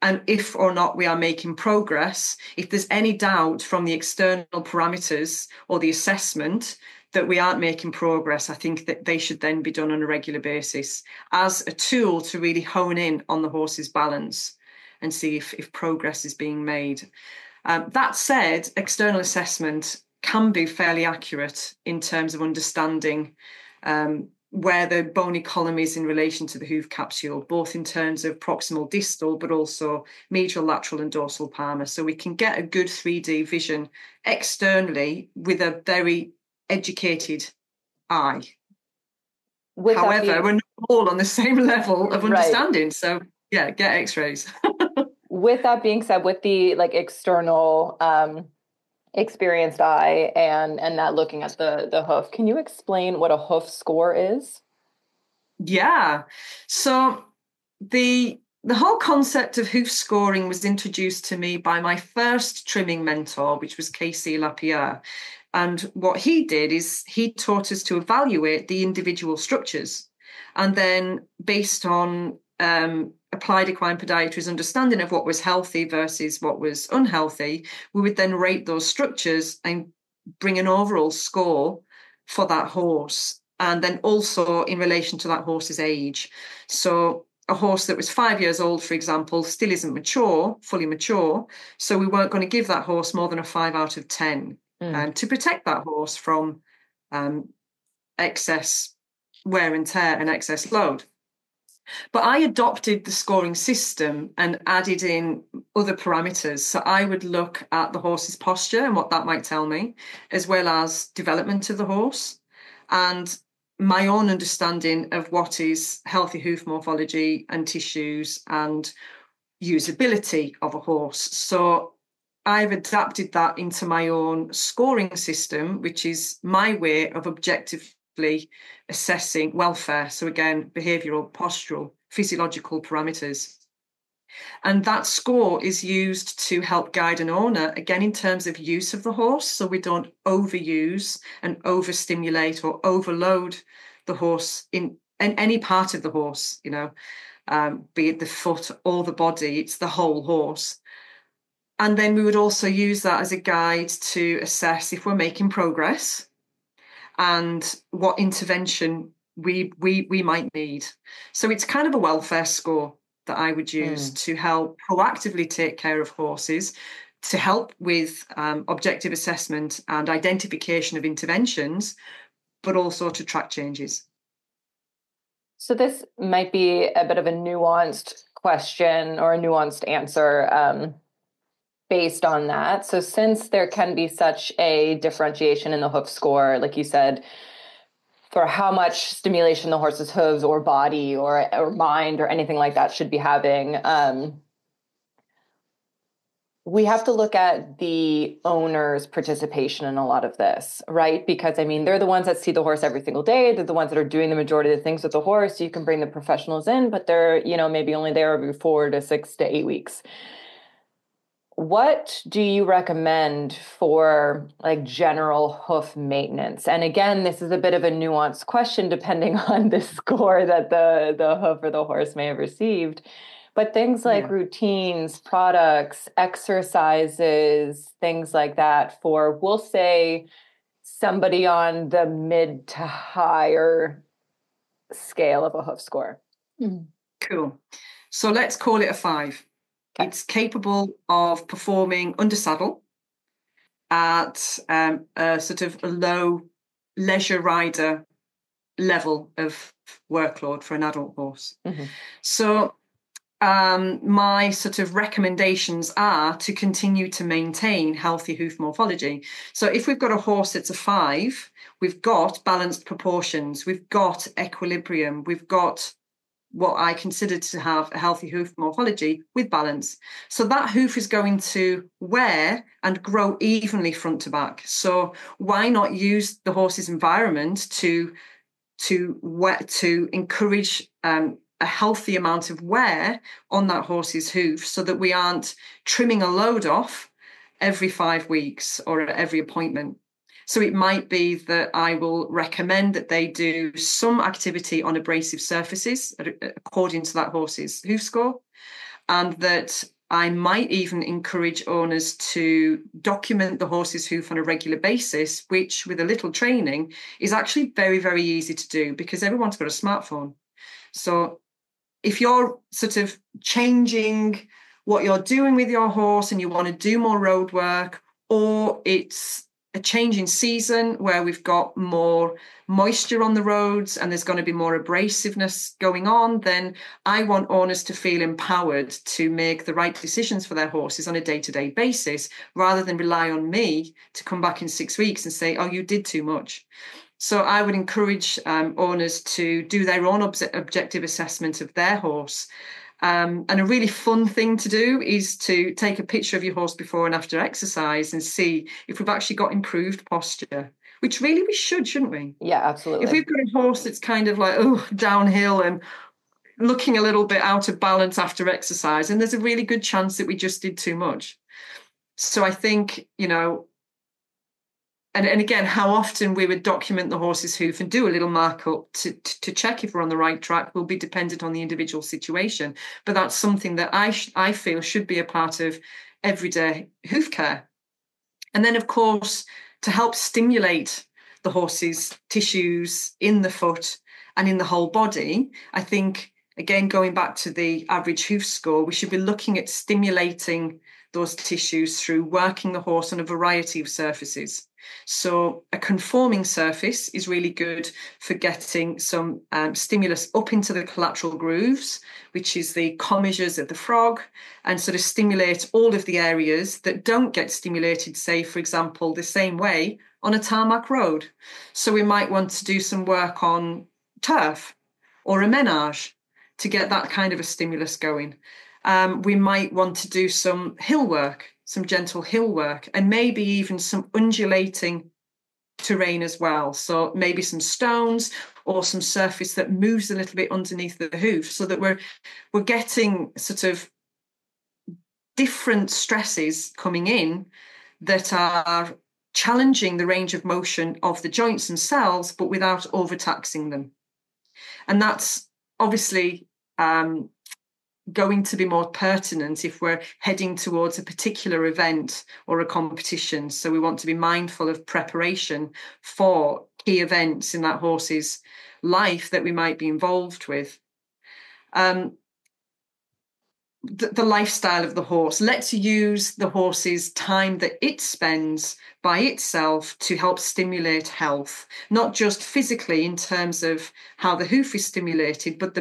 [SPEAKER 2] and if or not we are making progress. If there's any doubt from the external parameters or the assessment that we aren't making progress, I think that they should then be done on a regular basis as a tool to really hone in on the horse's balance and see if progress is being made. That said, external assessment can be fairly accurate in terms of understanding where the bony column is in relation to the hoof capsule, both in terms of proximal distal, but also medial, lateral and dorsal palmar. So we can get a good 3D vision externally with a very educated eye. However, we're not all on the same level of understanding. Right. So yeah, get x-rays.
[SPEAKER 1] With that being said, with the external experienced eye and that looking at the hoof, can you explain what a hoof score is?
[SPEAKER 2] Yeah. So the whole concept of hoof scoring was introduced to me by my first trimming mentor, which was Casey Lapierre. And what he did is he taught us to evaluate the individual structures. And then based on applied equine podiatry's understanding of what was healthy versus what was unhealthy, we would then rate those structures and bring an overall score for that horse. And then also in relation to that horse's age. So a horse that was 5 years old, for example, still isn't mature, fully mature. So we weren't going to give that horse more than a 5 out of 10 to protect that horse from excess wear and tear and excess load. But I adopted the scoring system and added in other parameters. So I would look at the horse's posture and what that might tell me, as well as development of the horse and my own understanding of what is healthy hoof morphology and tissues and usability of a horse. So I've adapted that into my own scoring system, which is my way of objectively assessing welfare. So again, behavioural, postural, physiological parameters. And that score is used to help guide an owner, again, in terms of use of the horse. So we don't overuse and overstimulate or overload the horse in any part of the horse, be it the foot or the body, it's the whole horse. And then we would also use that as a guide to assess if we're making progress and what intervention we might need. So it's kind of a welfare score that I would use to help proactively take care of horses, to help with objective assessment and identification of interventions, but also to track changes.
[SPEAKER 1] So this might be a bit of a nuanced question or a nuanced answer based on that. So since there can be such a differentiation in the hoof score, like you said, for how much stimulation the horse's hooves or body or mind or anything like that should be having, we have to look at the owner's participation in a lot of this, right? Because, they're the ones that see the horse every single day. They're the ones that are doing the majority of the things with the horse. You can bring the professionals in, but they're, maybe only there every 4 to 6 to 8 weeks. What do you recommend for general hoof maintenance? And again, this is a bit of a nuanced question depending on the score that the hoof or the horse may have received. But things like routines, products, exercises, things like that for, we'll say, somebody on the mid to higher scale of a hoof score.
[SPEAKER 2] Cool. So let's call it a 5. Okay. It's capable of performing under saddle at a sort of a low leisure rider level of workload for an adult horse. So my sort of recommendations are to continue to maintain healthy hoof morphology. So if we've got a horse that's a 5, we've got balanced proportions, we've got equilibrium, we've got what I consider to have a healthy hoof morphology with balance. So that hoof is going to wear and grow evenly front to back. So why not use the horse's environment to encourage a healthy amount of wear on that horse's hoof so that we aren't trimming a load off every 5 weeks or at every appointment. So it might be that I will recommend that they do some activity on abrasive surfaces according to that horse's hoof score, and that I might even encourage owners to document the horse's hoof on a regular basis, which with a little training is actually very, very easy to do because everyone's got a smartphone. So if you're sort of changing what you're doing with your horse and you want to do more road work, or it's a change in season where we've got more moisture on the roads and there's going to be more abrasiveness going on, then I want owners to feel empowered to make the right decisions for their horses on a day-to-day basis, rather than rely on me to come back in 6 weeks and say, oh, you did too much. So I would encourage owners to do their own objective assessment of their horse. And a really fun thing to do is to take a picture of your horse before and after exercise and see if we've actually got improved posture, which really we should, shouldn't we?
[SPEAKER 1] Yeah, absolutely.
[SPEAKER 2] If we've got a horse that's kind of like, downhill and looking a little bit out of balance after exercise, and there's a really good chance that we just did too much. So I think, and again, how often we would document the horse's hoof and do a little markup to check if we're on the right track will be dependent on the individual situation. But that's something that I feel should be a part of everyday hoof care. And then, of course, to help stimulate the horse's tissues in the foot and in the whole body, I think, again, going back to the average hoof score, we should be looking at stimulating those tissues through working the horse on a variety of surfaces. So a conforming surface is really good for getting some stimulus up into the collateral grooves, which is the commissures of the frog, and sort of stimulate all of the areas that don't get stimulated, say, for example, the same way on a tarmac road. So we might want to do some work on turf or a menage to get that kind of a stimulus going. We might want to do some hill work, some gentle hill work, and maybe even some undulating terrain as well. So maybe some stones or some surface that moves a little bit underneath the hoof, so that we're getting sort of different stresses coming in that are challenging the range of motion of the joints themselves, but without overtaxing them. And that's obviously going to be more pertinent if we're heading towards a particular event or a competition. So we want to be mindful of preparation for key events in that horse's life that we might be involved with. The lifestyle of the horse. Let's use the horse's time that it spends by itself to help stimulate health, not just physically in terms of how the hoof is stimulated, but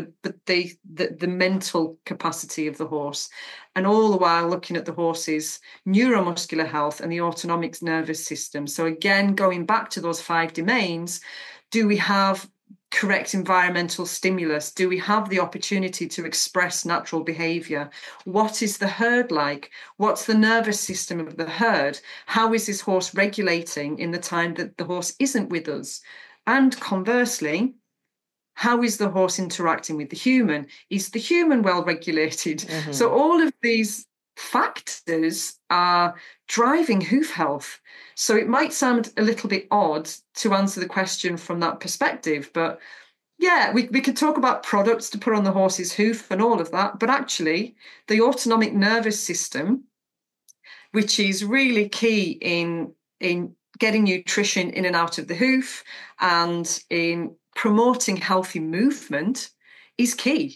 [SPEAKER 2] the mental capacity of the horse, and all the while looking at the horse's neuromuscular health and the autonomic nervous system. So again, going back to those 5 domains, do we have correct environmental stimulus? Do we have the opportunity to express natural behavior? What is the herd like? What's the nervous system of the herd? How is this horse regulating in the time that the horse isn't with us? And conversely, how is the horse interacting with the human? Is the human well regulated? Mm-hmm. So all of these factors are driving hoof health. So it might sound a little bit odd to answer the question from that perspective, but yeah, we could talk about products to put on the horse's hoof and all of that, but actually the autonomic nervous system, which is really key in getting nutrition in and out of the hoof and in promoting healthy movement, is key.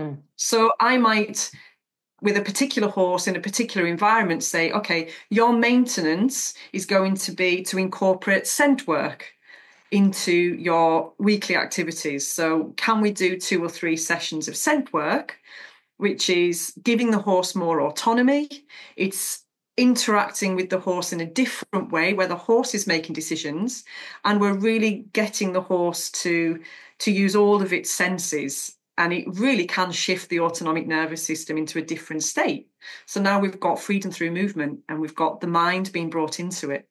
[SPEAKER 2] So I might, with a particular horse in a particular environment, say, okay, your maintenance is going to be to incorporate scent work into your weekly activities. So can we do 2 or 3 sessions of scent work, which is giving the horse more autonomy? It's interacting with the horse in a different way where the horse is making decisions, and we're really getting the horse to use all of its senses. And it really can shift the autonomic nervous system into a different state. So now we've got freedom through movement and we've got the mind being brought into it.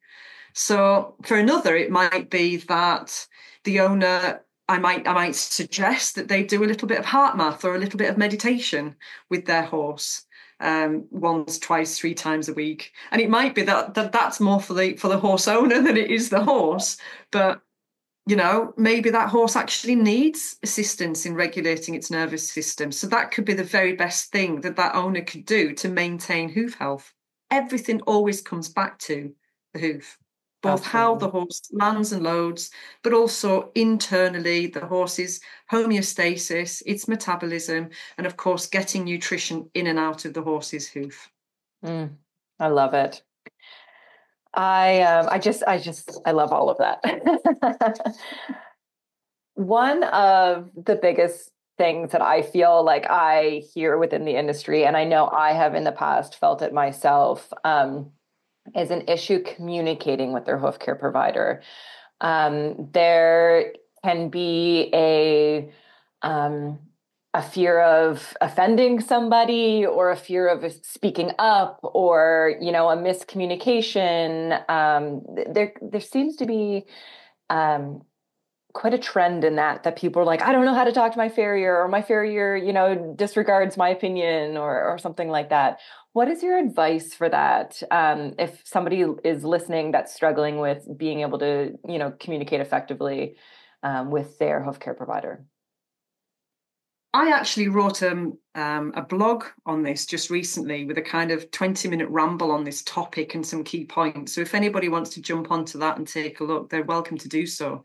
[SPEAKER 2] So for another, it might be that the owner, I might suggest that they do a little bit of heart math or a little bit of meditation with their horse once, twice, 3 times a week. And it might be that that's more for the horse owner than it is the horse. But maybe that horse actually needs assistance in regulating its nervous system. So that could be the very best thing that owner could do to maintain hoof health. Everything always comes back to the hoof, both how the horse lands and loads, but also internally, the horse's homeostasis, its metabolism, and of course, getting nutrition in and out of the horse's hoof.
[SPEAKER 1] I love it. I love all of that. One of the biggest things that I feel like I hear within the industry, and I know I have in the past felt it myself, is an issue communicating with their hoof care provider. There can be a fear of offending somebody, or a fear of speaking up, or, a miscommunication. There seems to be quite a trend in that people are like, I don't know how to talk to my farrier, or my farrier, disregards my opinion, or something like that. What is your advice for that? If somebody is listening that's struggling with being able to, communicate effectively with their hoof care provider?
[SPEAKER 2] I actually wrote a blog on this just recently with a kind of 20-minute ramble on this topic and some key points. So if anybody wants to jump onto that and take a look, they're welcome to do so.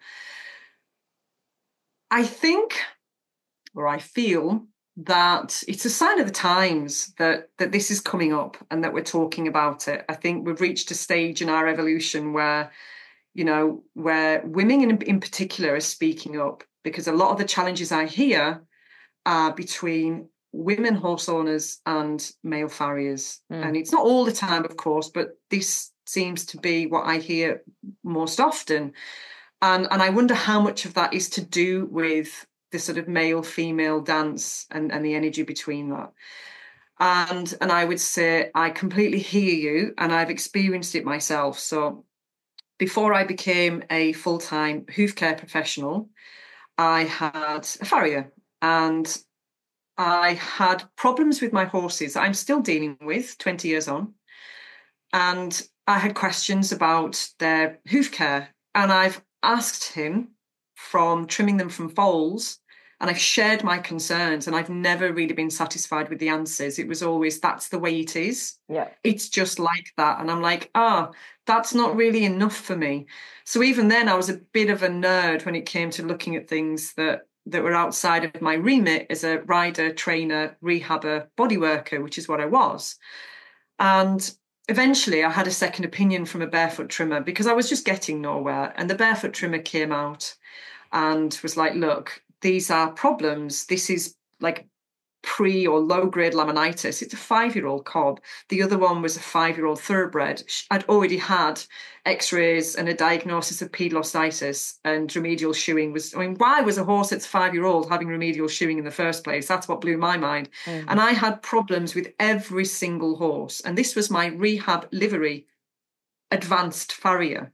[SPEAKER 2] I think, or I feel, that it's a sign of the times that this is coming up and that we're talking about it. I think we've reached a stage in our evolution where, where women in particular are speaking up, because a lot of the challenges I hear are between women horse owners and male farriers. And it's not all the time, of course, but this seems to be what I hear most often. And I wonder how much of that is to do with the sort of male-female dance and the energy between that. And I would say I completely hear you, and I've experienced it myself. So before I became a full-time hoof care professional, I had a farrier, and I had problems with my horses I'm still dealing with 20 years on. And I had questions about their hoof care. And I've asked him from trimming them from foals, and I've shared my concerns, and I've never really been satisfied with the answers. It was always, that's the way it is.
[SPEAKER 1] Yeah.
[SPEAKER 2] It's just like that. And I'm like, that's not really enough for me. So even then I was a bit of a nerd when it came to looking at things that were outside of my remit as a rider, trainer, rehabber, body worker, which is what I was. And eventually I had a second opinion from a barefoot trimmer, because I was just getting nowhere. And the barefoot trimmer came out and was like, look, these are problems. This is like pre or low grade laminitis. It's a 5-year-old cob. The other one was a 5-year-old thoroughbred. I'd already had x-rays and a diagnosis of pedalostitis, and remedial shoeing was, why was a horse that's 5-year-old having remedial shoeing in the first place? That's what blew my mind. And I had problems with every single horse. And this was my rehab livery advanced farrier.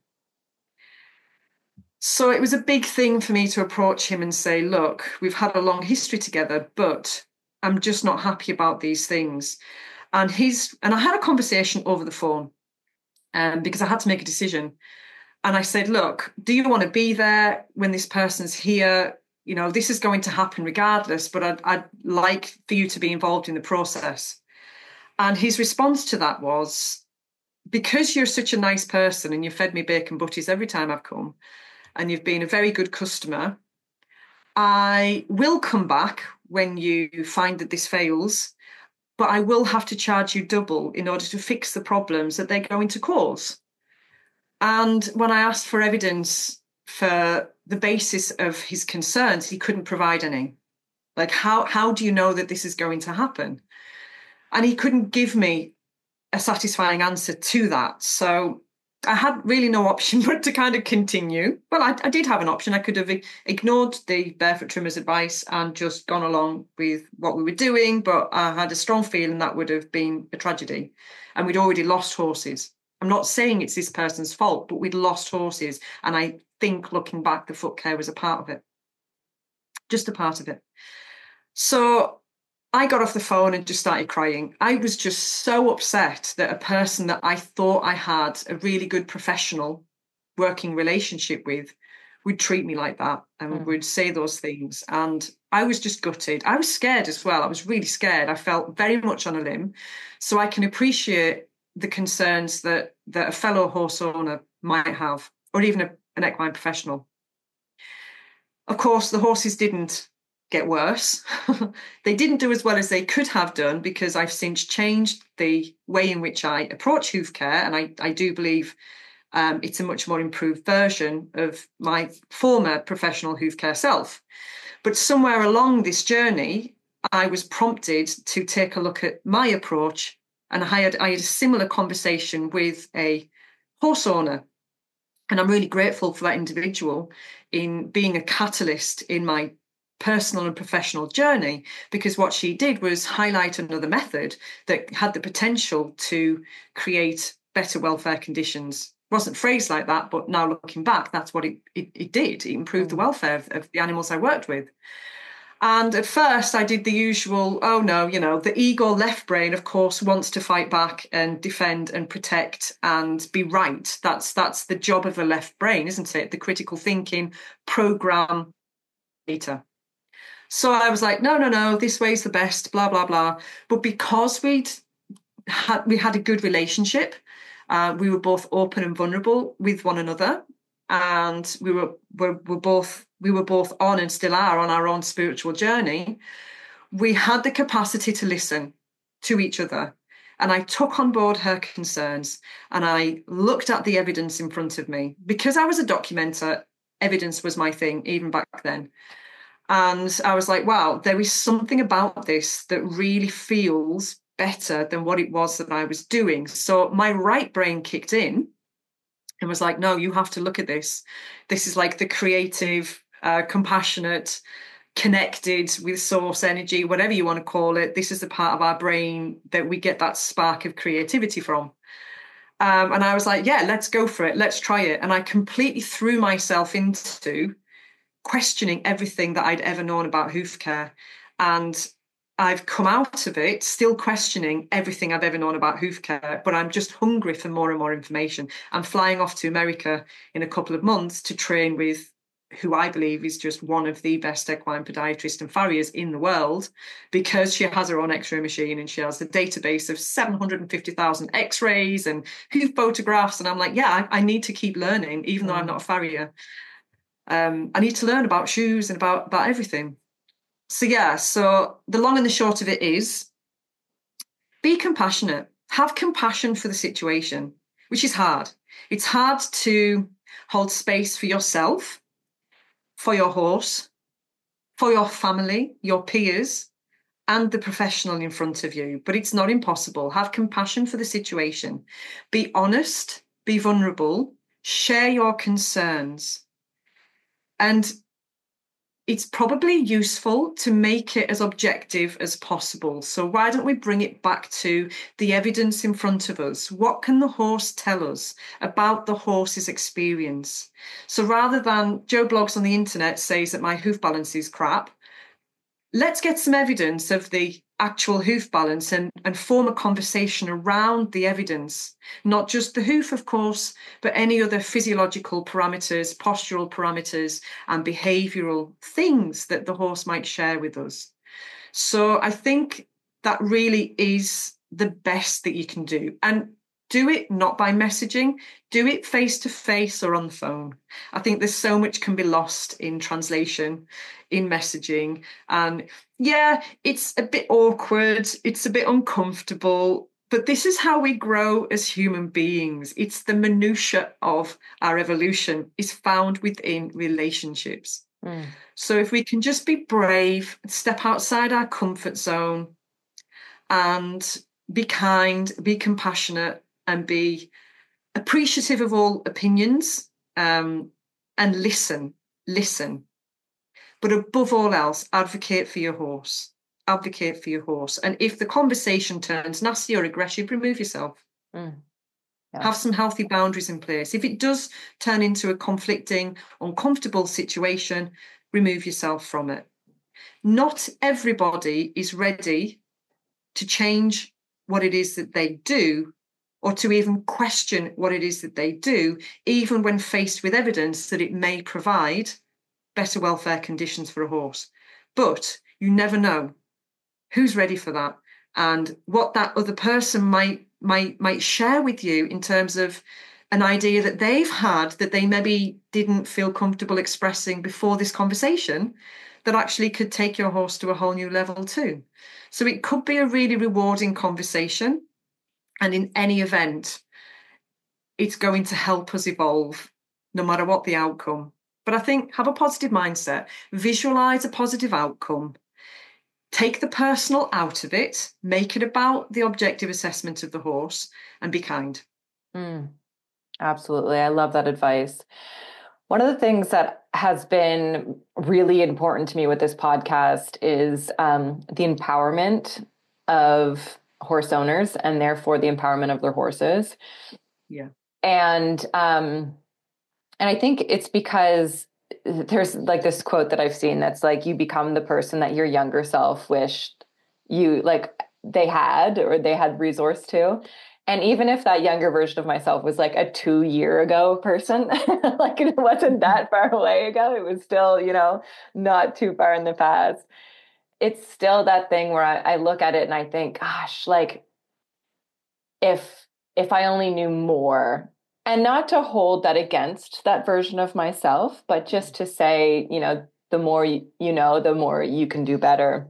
[SPEAKER 2] So it was a big thing for me to approach him and say, look, we've had a long history together, but I'm just not happy about these things. And I had a conversation over the phone because I had to make a decision. And I said, look, do you want to be there when this person's here? This is going to happen regardless, but I'd like for you to be involved in the process. And his response to that was, because you're such a nice person and you fed me bacon butties every time I've come, and you've been a very good customer, I will come back when you find that this fails, but I will have to charge you double in order to fix the problems that they're going to cause. And when I asked for evidence for the basis of his concerns, he couldn't provide any. Like, how do you know that this is going to happen? And he couldn't give me a satisfying answer to that. So I had really no option but to kind of continue. Well, I did have an option. I could have ignored the barefoot trimmer's advice and just gone along with what we were doing, but I had a strong feeling that would have been a tragedy. And we'd already lost horses. I'm not saying it's this person's fault, but we'd lost horses. And I think, looking back, the foot care was a part of it. Just a part of it. So I got off the phone and just started crying. I was just so upset that a person that I thought I had a really good professional working relationship with would treat me like that and would say those things. And I was just gutted. I was scared as well. I was really scared. I felt very much on a limb. So I can appreciate the concerns that a fellow horse owner might have, or even an equine professional. Of course, the horses didn't get worse. They didn't do as well as they could have done, because I've since changed the way in which I approach hoof care. And I do believe it's a much more improved version of my former professional hoof care self. But somewhere along this journey, I was prompted to take a look at my approach. And I had a similar conversation with a horse owner. And I'm really grateful for that individual in being a catalyst in my personal and professional journey, because what she did was highlight another method that had the potential to create better welfare conditions. It wasn't phrased like that, but now looking back, that's what it did. It improved the welfare of the animals I worked with. And at first I did the usual, oh no, the ego left brain, of course, wants to fight back and defend and protect and be right. That's the job of the left brain, isn't it? The critical thinking, program, data. So I was like, no, this way's the best, blah, blah, blah. But because we had a good relationship, we were both open and vulnerable with one another. And we were both on, and still are, on our own spiritual journey. We had the capacity to listen to each other. And I took on board her concerns, and I looked at the evidence in front of me. Because I was a documenter, evidence was my thing, even back then. And I was like, wow, there is something about this that really feels better than what it was that I was doing. So my right brain kicked in and was like, no, you have to look at this. This is like the creative, compassionate, connected with source energy, whatever you want to call it. This is the part of our brain that we get that spark of creativity from. And I was like, yeah, let's go for it. Let's try it. And I completely threw myself into questioning everything that I'd ever known about hoof care. And I've come out of it still questioning everything I've ever known about hoof care, but I'm just hungry for more and more information. I'm flying off to America in a couple of months to train with who I believe is just one of the best equine podiatrists and farriers in the world, because she has her own x-ray machine and she has a database of 750,000 x-rays and hoof photographs. And I'm like, yeah, I need to keep learning, even though I'm not a farrier. I need to learn about shoes and about everything. So the long and the short of it is, be compassionate. Have compassion for the situation, which is hard. It's hard to hold space for yourself, for your horse, for your family, your peers, and the professional in front of you. But it's not impossible. Have compassion for the situation. Be honest, be vulnerable, share your concerns. And it's probably useful to make it as objective as possible. So why don't we bring it back to the evidence in front of us? What can the horse tell us about the horse's experience? So rather than Joe Blogs on the internet says that my hoof balance is crap, let's get some evidence of the actual hoof balance and form a conversation around the evidence, not just the hoof, of course, but any other physiological parameters, postural parameters, and behavioural things that the horse might share with us. So I think that really is the best that you can do. And do it not by messaging, do it face to face or on the phone. I think there's so much can be lost in translation, in messaging. And yeah, it's a bit awkward, it's a bit uncomfortable, but this is how we grow as human beings. It's the minutiae of our evolution is found within relationships. So if we can just be brave, step outside our comfort zone and be kind, be compassionate, and be appreciative of all opinions, and listen. But above all else, advocate for your horse. Advocate for your horse. And if the conversation turns nasty or aggressive, remove yourself. Yeah. Have some healthy boundaries in place. If it does turn into a conflicting, uncomfortable situation, remove yourself from it. Not everybody is ready to change what it is that they do or to even question what it is that they do, even when faced with evidence that it may provide better welfare conditions for a horse. But you never know who's ready for that and what that other person might share with you in terms of an idea that they've had that they maybe didn't feel comfortable expressing before this conversation, that actually could take your horse to a whole new level too. So it could be a really rewarding conversation. And in any event, it's going to help us evolve no matter what the outcome. But I think have a positive mindset, visualize a positive outcome, take the personal out of it, make it about the objective assessment of the horse, and be kind.
[SPEAKER 1] Absolutely. I love that advice. One of the things that has been really important to me with this podcast is the empowerment of horse owners and therefore the empowerment of their horses.
[SPEAKER 2] Yeah.
[SPEAKER 1] And I think it's because there's like this quote that I've seen that's like, you become the person that your younger self wished you like they had, or they had resource to. And even if that younger version of myself was like a 2-year ago person, like it wasn't that far away ago, it was still, not too far in the past. It's still that thing where I look at it and I think, gosh, like if I only knew more, and not to hold that against that version of myself, but just to say, the more you know, the more you can do better.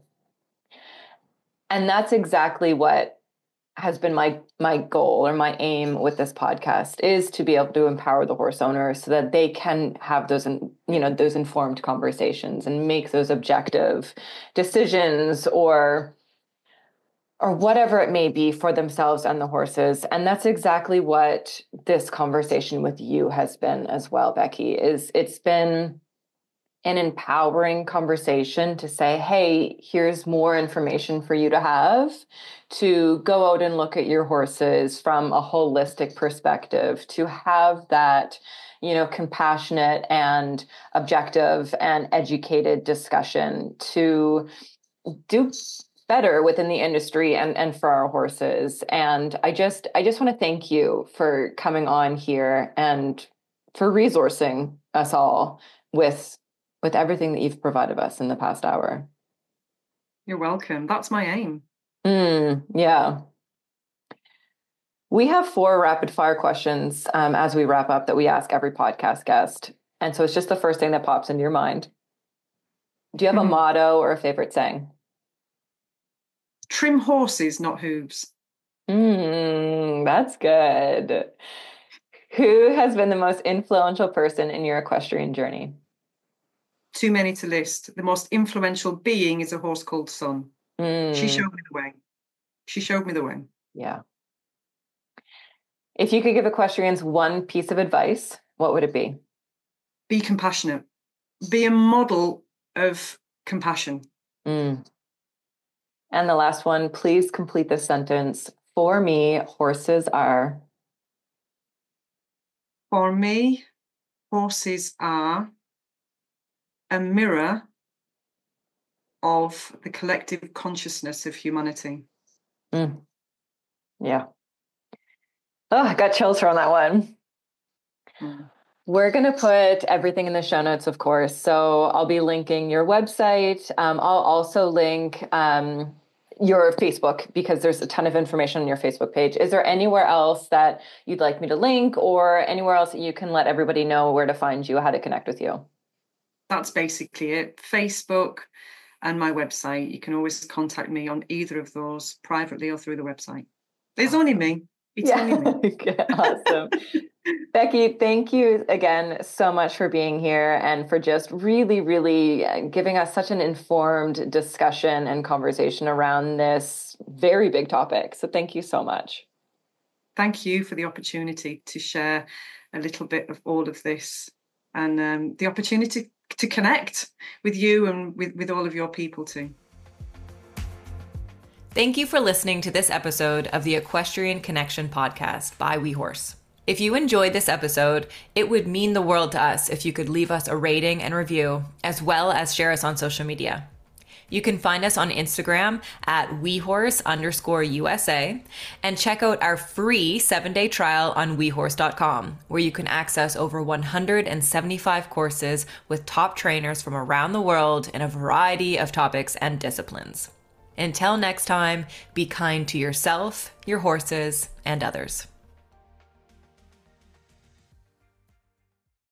[SPEAKER 1] And that's exactly what has been my goal or my aim with this podcast, is to be able to empower the horse owners so that they can have those informed conversations and make those objective decisions or whatever it may be for themselves and the horses. And that's exactly what this conversation with you has been as well, Becky. It's been an empowering conversation to say, hey, here's more information for you to have to go out and look at your horses from a holistic perspective, to have that, compassionate and objective and educated discussion to do better within the industry and for our horses. And I just want to thank you for coming on here and for resourcing us all with everything that you've provided us in the past hour.
[SPEAKER 2] You're welcome. That's my aim.
[SPEAKER 1] Yeah. We have 4 rapid fire questions as we wrap up that we ask every podcast guest. And so it's just the first thing that pops into your mind. Do you have a motto or a favorite saying?
[SPEAKER 2] Trim horses, not hooves.
[SPEAKER 1] That's good. Who has been the most influential person in your equestrian journey?
[SPEAKER 2] Too many to list. The most influential being is a horse called Sun. She showed me the way. Yeah.
[SPEAKER 1] If you could give equestrians one piece of advice, what would it be?
[SPEAKER 2] Be compassionate. Be a model of compassion.
[SPEAKER 1] And the last one, please complete this sentence. For me, horses are...
[SPEAKER 2] For me, horses are a mirror of the collective consciousness of humanity.
[SPEAKER 1] Yeah. Oh, I got chills from that one. We're going to put everything in the show notes, of course. So I'll be linking your website. I'll also link your Facebook, because there's a ton of information on your Facebook page. Is there anywhere else that you'd like me to link, or anywhere else that you can let everybody know where to find you, how to connect with you?
[SPEAKER 2] That's basically it. Facebook and my website. You can always contact me on either of those, privately or through the website. There's only me. It's only me.
[SPEAKER 1] Awesome. Becky, thank you again so much for being here and for just really, really giving us such an informed discussion and conversation around this very big topic. So thank you so much.
[SPEAKER 2] Thank you for the opportunity to share a little bit of all of this, and the opportunity to connect with you and with all of your people too.
[SPEAKER 3] Thank you for listening to this episode of the Equestrian Connection podcast by WeHorse. If you enjoyed this episode, it would mean the world to us if you could leave us a rating and review, as well as share us on social media. You can find us on Instagram at WeHorse_USA and check out our free 7-day trial on WeHorse.com, where you can access over 175 courses with top trainers from around the world in a variety of topics and disciplines. Until next time, be kind to yourself, your horses, and others.